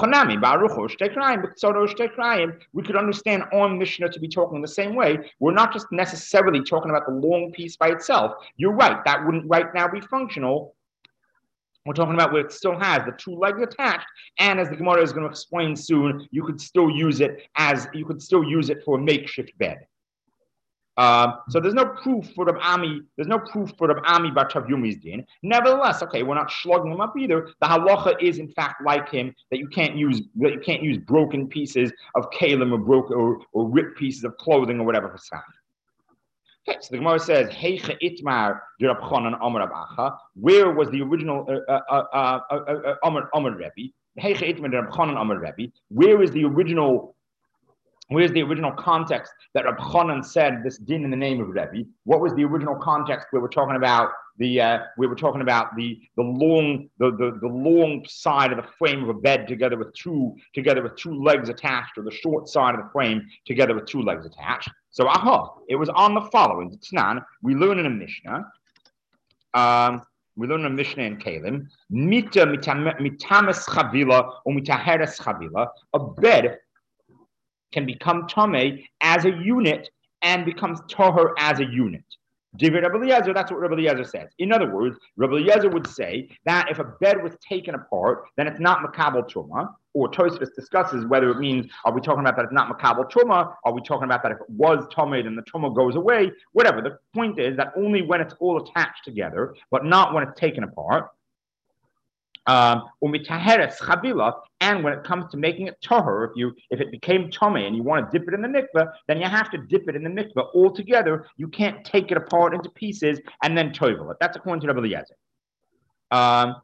we could understand on Mishnah to be talking the same way. We're not just necessarily talking about the long piece by itself. You're right, that wouldn't right now be functional. We're talking about where it still has the two legs attached, and as the Gemara is going to explain soon, you could still use it as you could still use it for a makeshift bed. Um, so there's no proof for Reb Ami. There's no proof for Reb Ami bar Tavyumi's din. Nevertheless, okay, we're not slugging him up either. The halacha is in fact like him, that you can't use that you can't use broken pieces of kalim or broke or, or ripped pieces of clothing or whatever for stam. Okay, so the Gemara says, Heicha itmar Reb Chonan Amar Abacha. Where was the original uh, uh, uh, uh, uh, Amar Amar Rebbe? Heicha itmar Reb Chonan Amar Rebbe. Where is the original? Where's the original context that Reb Chonan said this din in the name of Rebbe? What was the original context where we're talking about the uh, we were talking about the the long the, the the long side of the frame of a bed together with two together with two legs attached, or the short side of the frame together with two legs attached? So aha, it was on the following. Tznan, we learn in a Mishnah. Um, we learn in a Mishnah in Kalim. Mita mitames chavila or mitaheres chavila. A bed can become tameh as a unit and becomes tahor as a unit. David Rabbi Eliezer, that's what Rabbi Eliezer says. In other words, Rabbi Eliezer would say that if a bed was taken apart, then it's not makabel truma. Or Tosfos discusses whether it means, are we talking about that it's not makabel truma? Are we talking about that if it was tameh, then the truma goes away? Whatever. The point is that only when it's all attached together, but not when it's taken apart. Um, and when it comes to making it tahor, if you if it became tameh and you want to dip it in the mikveh, then you have to dip it in the mikveh all together. You can't take it apart into pieces and then toivel it. That's according to Rabbi Eliezer. Um,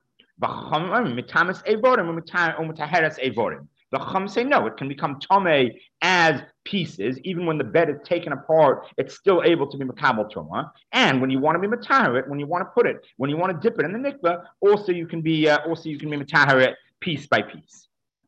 the Chum say no, it can become tameh as pieces. Even when the bed is taken apart, it's still able to be makabel truma. And when you want to be matahar it, when you want to put it, when you want to dip it in the mikveh, also you can be uh, also you can be matahar it piece by piece.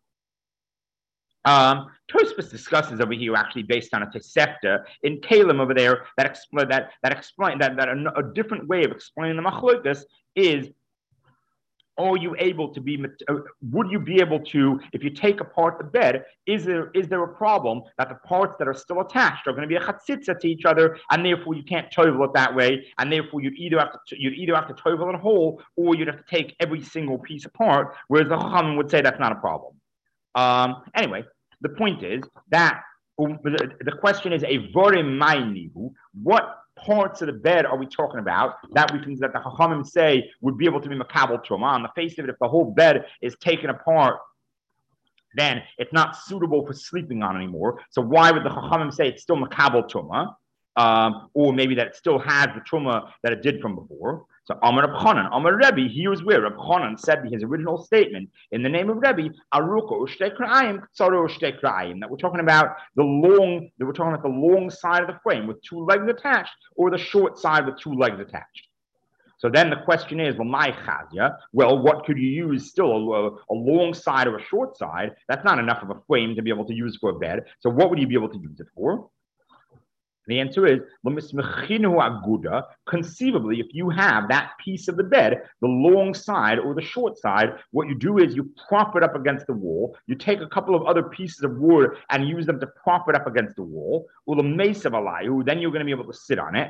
Um, Tosfos discusses over here actually based on a Tosefta in Kalim over there that explain that that explain that that a, a different way of explaining the machlokes is. Are you able to be? Would you be able to, if you take apart the bed? Is there is there a problem that the parts that are still attached are going to be a chatzitza to each other, and therefore you can't toivel it that way, and therefore you'd either have to you'd either have to toivel it whole, or you'd have to take every single piece apart. Whereas the Chachamim would say that's not a problem. Um, anyway, the point is that um, the, the question is a vorim ma'inihu. What parts of the bed are we talking about that we can that the Chachamim say would be able to be makabel truma? On the face of it, if the whole bed is taken apart, then it's not suitable for sleeping on anymore. So why would the Chachamim say it's still makabel truma, um, or maybe that it still has the truma that it did from before? So Amar Reb Chonan, Amar Rebbe, he was where Reb Chonan said his original statement in the name of Rebbe, Aruko Shtei Kra'ayim, Ksaro Shtei Kra'ayim, that we're talking about the long, that we're talking about the long side of the frame with two legs attached, or the short side with two legs attached. So then the question is, well, my chazia, well, what could you use still, a, a long side or a short side? That's not enough of a frame to be able to use for a bed. So what would you be able to use it for? The answer is, conceivably, if you have that piece of the bed, the long side or the short side, what you do is you prop it up against the wall. You take a couple of other pieces of wood and use them to prop it up against the wall. Then you're going to be able to sit on it.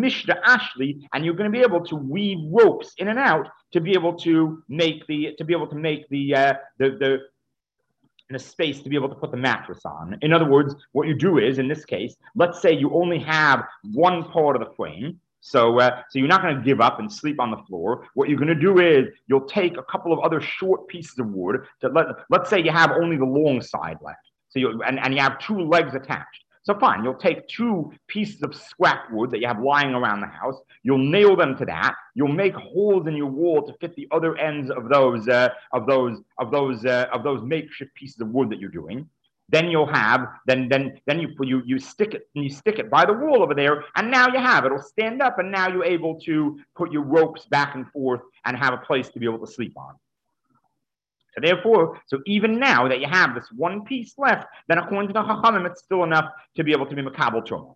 And you're going to be able to weave ropes in and out to be able to make the to be able to make the uh, the the in a space to be able to put the mattress on. In other words, what you do is, in this case, let's say you only have one part of the frame. So, uh, so you're not going to give up and sleep on the floor. What you're going to do is you'll take a couple of other short pieces of wood. To let, let's say you have only the long side left. So you and, and you have two legs attached. So fine, you'll take two pieces of scrap wood that you have lying around the house, you'll nail them to that, you'll make holes in your wall to fit the other ends of those uh, of those of those uh, of those makeshift pieces of wood that you're doing. Then you'll have then then then you you you stick it and you stick it by the wall over there, and now you have it. It'll stand up, and now you're able to put your ropes back and forth and have a place to be able to sleep on. So therefore, so even now that you have this one piece left, then according to the Chachamim, it's still enough to be able to be Makabel Truma.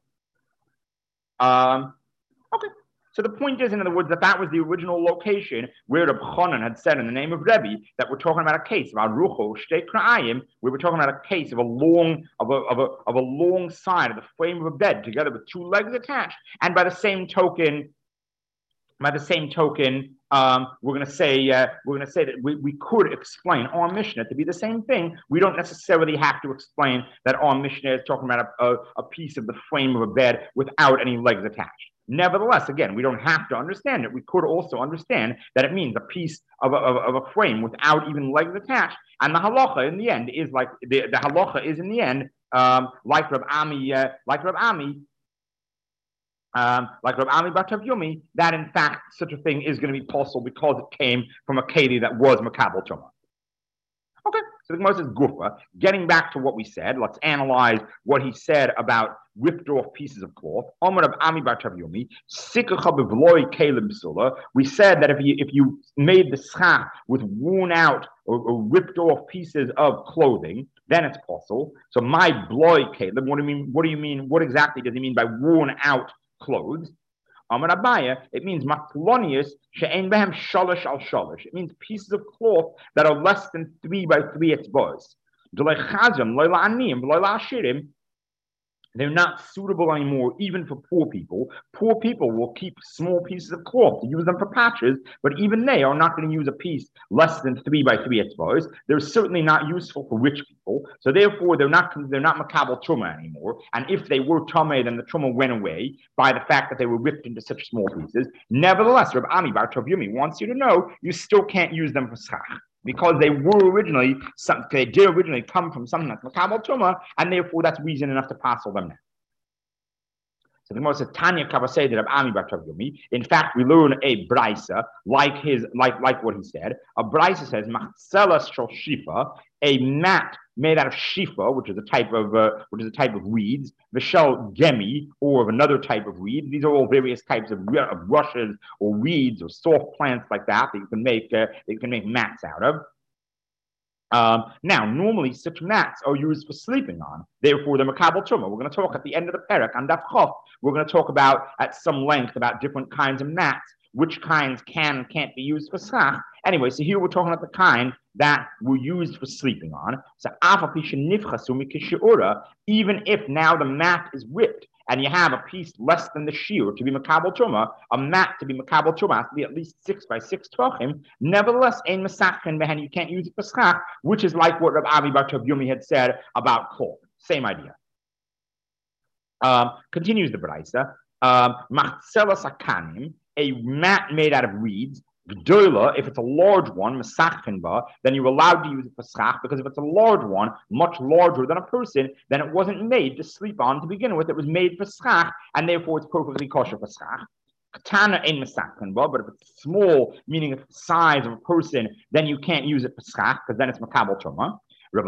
Um, okay. So the point is, in other words, that that was the original location where the B'chanan had said in the name of Rebbe that we're talking about a case about Rucho Shtei Kra'ayim, where we're talking about a case of a long of a of a of a long side of the frame of a bed together with two legs attached, and by the same token, by the same token. Um, we're going to say uh, we're going to say that we, we could explain our Mishnah to be the same thing. We don't necessarily have to explain that our Mishnah is talking about a, a, a piece of the frame of a bed without any legs attached. Nevertheless, again, we don't have to understand it. We could also understand that it means a piece of a, of, of a frame without even legs attached. And the halacha in the end is like the, the halacha is in the end um, like Reb Ami, uh, like Reb Ami. Um, like Reb Ami Bar Tavyumi, that in fact such a thing is going to be possible because it came from a keli that was Makabel Truma. Okay, so the Gemara says Gufa. Getting back to what we said, let's analyze what he said about ripped off pieces of cloth. Amar Reb Ami Bar Tavyumi, Sikacha b'vloi kelim b'sula. We said that if you if you made the schach with worn out or, or ripped off pieces of clothing, then it's possible. So my bloi kelim. What do you mean? What do you mean? What exactly does he mean by worn out clothes? Amar Abaya, it means maklonius she'ein behem shalosh al shalosh. It means pieces of cloth that are less than three by three etzbos. D'lei chazam, lo la'anim, lo la'ashirim. They're not suitable anymore, even for poor people. Poor people will keep small pieces of cloth to use them for patches, but even they are not going to use a piece less than three by three etzbos. They're certainly not useful for rich people, so therefore they're not they're not makabel truma anymore. And if they were tameh, then the truma went away by the fact that they were ripped into such small pieces. Nevertheless, Reb Ami Bar Tavyumi wants you to know you still can't use them for schach, because they were originally, some, they did originally come from something that's Makabel Truma, and therefore that's reason enough to passel them now. So the Gemara says, Tanya Kavasei Reb Ami Bar Tavyumi. In fact, we learn a brisa like his, like like what he said. A brisa says, Machzelas shel shifa, a mat made out of shifa, which is a type of uh, which is a type of reeds, v'shel gemi, or of another type of reed. These are all various types of, of rushes or reeds or soft plants like that that you can make uh, that you can make mats out of. Um, now, normally such mats are used for sleeping on. Therefore, the Makabel Truma. We're going to talk at the end of the parak on Daf Chof. We're going to talk about at some length about different kinds of mats, which kinds can and can't be used for schach. Anyway, so here we're talking about the kind that were used for sleeping on. So, even if now the mat is ripped and you have a piece less than the shiur to be Makabel Truma, a mat to be Makabel Truma has to be at least six by six tochim. Nevertheless, ein mesachken behen, you can't use it for schach, which is like what Reb Ami Bar Tavyumi had said about cloth. Same idea. Um, continues the brisa. Machzelas akanim, a mat made out of reeds. G'dola, if it's a large one, mesachken ba, then you're allowed to use it for schach, because if it's a large one, much larger than a person, then it wasn't made to sleep on to begin with. It was made for schach, and therefore it's perfectly kosher for schach. Katana ain't mesachken ba, but if it's small, meaning it's the size of a person, then you can't use it for schach, because then it's makabel truma. Rabbi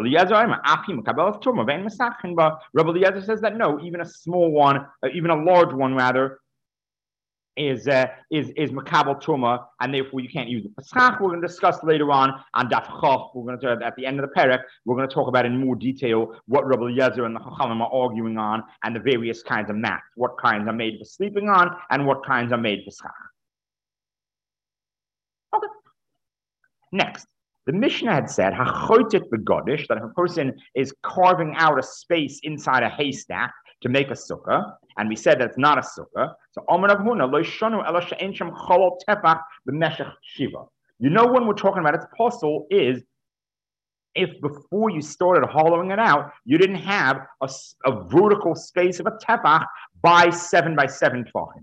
Eliezer says that no, even a small one, uh, even a large one rather, is uh, is is makabel truma, and therefore you can't use it for schach. We're going to discuss later on on Daf Chof. We're going to at the end of the parak. We're going to talk about in more detail what Rabbi Eliezer and the Chachamim are arguing on, and the various kinds of mats. What kinds are made for sleeping on, and what kinds are made for schach. Okay. Next, the Mishnah had said hachotet begodish, that if a person is carving out a space inside a haystack to make a sukkah, and we said that it's not a sukkah. So Omer Rav Huna lo shonu ela she'en shem cholol tefach b'meshech shiva. You know when we're talking about its possible is if before you started hollowing it out, you didn't have a, a vertical space of a tefach by seven by seven tefachim.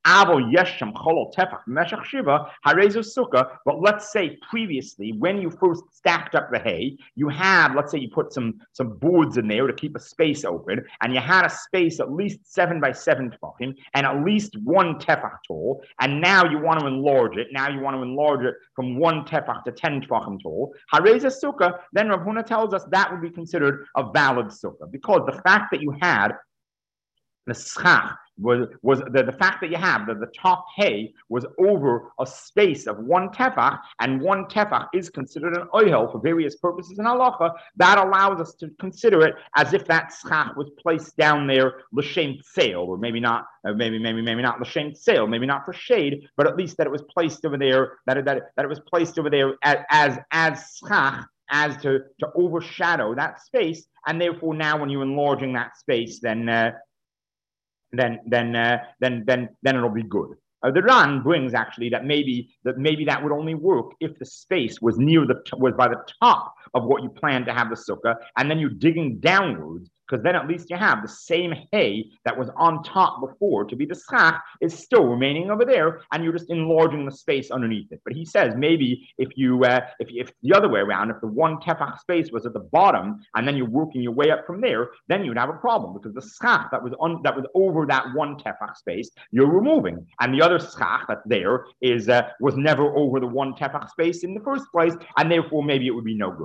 But let's say previously, when you first stacked up the hay, you had, let's say you put some, some boards in there to keep a space open, and you had a space at least seven by seven tefachim, and at least one tefach tall, and now you want to enlarge it, now you want to enlarge it from one tefach to ten tefachim tall, hareza sukkah, then Rav Huna tells us that would be considered a valid sukkah, because the fact that you had the schach was, was the, the fact that you have that the top hay was over a space of one tefach, and one tefach is considered an oihel for various purposes in halacha, that allows us to consider it as if that schach was placed down there l'shem tzeil, or maybe not, uh, maybe maybe maybe not l'shem tzeil, maybe not for shade, but at least that it was placed over there, that it, that it, that it was placed over there as as, as schach, as to, to overshadow that space, and therefore now when you're enlarging that space, then uh, then then uh, then then then it'll be good. Uh, the Ran brings actually that maybe that maybe that would only work if the space was near the was by the top of what you plan to have the sukkah, and then you're digging downwards, because then at least you have the same hay that was on top before to be the schach is still remaining over there, and you're just enlarging the space underneath it. But he says maybe if you uh, if if the other way around, if the one tefach space was at the bottom and then you're working your way up from there, then you'd have a problem, because the schach that was on that was over that one tefach space you're removing, and the other schach that's there is uh, was never over the one tefach space in the first place, and therefore maybe it would be no good.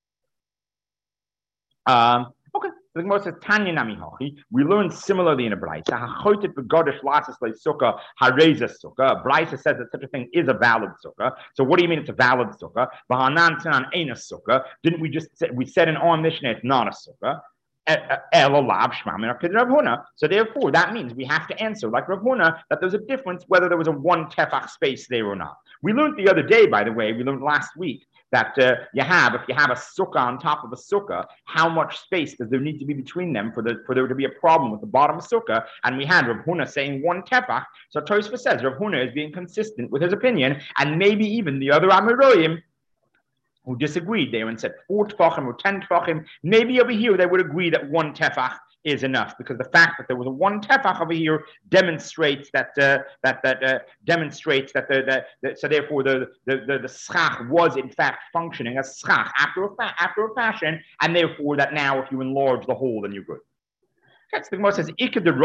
Um, okay. The Gemara says, Tanya Nami Hachi. We learned similarly in a Braisa. Hachotet begodesh lasis le sukkah hareza sukkah. A Braisa says that such a thing is a valid sukkah. So what do you mean it's a valid sukkah? V'hanan tanan ain't a sukkah. Didn't we just say, we said in our Mishnah it's not a sukkah? So therefore, that means we have to answer like Rav Huna that there's a difference whether there was a one tefach space there or not. We learned the other day, by the way, we learned last week that uh, you have, if you have a sukkah on top of a sukkah, how much space does there need to be between them for, the, for there to be a problem with the bottom of sukkah? And we had Rav Huna saying one tefach. So Tosfos says Rav Huna is being consistent with his opinion, and maybe even the other Amoraim who disagreed there and said four tefachim or ten tefachim, maybe over here they would agree that one tefach is enough, because the fact that there was a one tefach over here demonstrates that uh, that that uh, demonstrates that the, the, the so therefore the the the, the schach was in fact functioning as schach after a fa- after a fashion, and therefore that now if you enlarge the hole then you're good. Okay, so the Gemara says,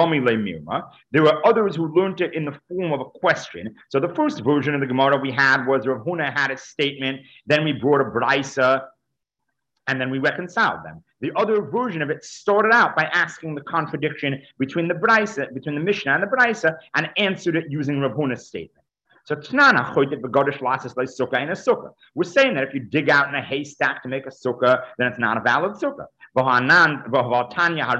there are others who learned it in the form of a question. So the first version of the Gemara we had was Rav Huna had a statement, then we brought a Braisa, and then we reconciled them. The other version of it started out by asking the contradiction between the Braisa, between the Mishnah and the Braisa, and answered it using Rav Huna's statement. So Tnana chodet begodesh lasis le sukkah in a sukkah. We're saying that if you dig out in a haystack to make a sukkah, then it's not a valid sukkah. But we have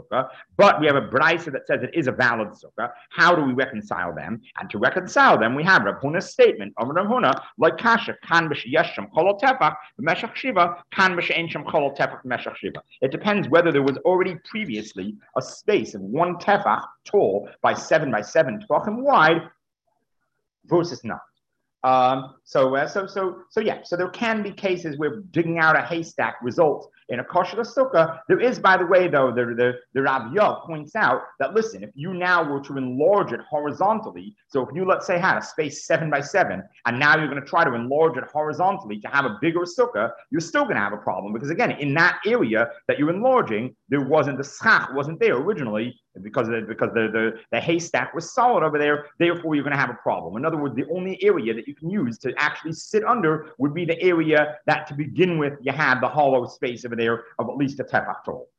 a Braisa that says it is a valid sukkah. How do we reconcile them? And to reconcile them, we have Rav Huna's statement of Rav Huna, like kasha kan b'sheyeshem kolol tefach b'meshach shiva kan b'she'ein kolol tefach b'meshach shiva. It depends whether there was already previously a space of one tefach tall by seven by seven tefachim wide versus not. Um, so, uh, so, so, so, yeah. So there can be cases where digging out a haystack results in a kosher sukkah. There is, by the way, though, the the, the Rav Yav points out that listen, if you now were to enlarge it horizontally, so if you let's say had a space seven by seven, and now you're going to try to enlarge it horizontally to have a bigger sukkah, you're still going to have a problem, because again, in that area that you're enlarging, there wasn't the schach wasn't there originally. Because the, because the, the, the haystack was solid over there, therefore you're going to have a problem. In other words, the only area that you can use to actually sit under would be the area that to begin with you had the hollow space over there of at least a tefach tall.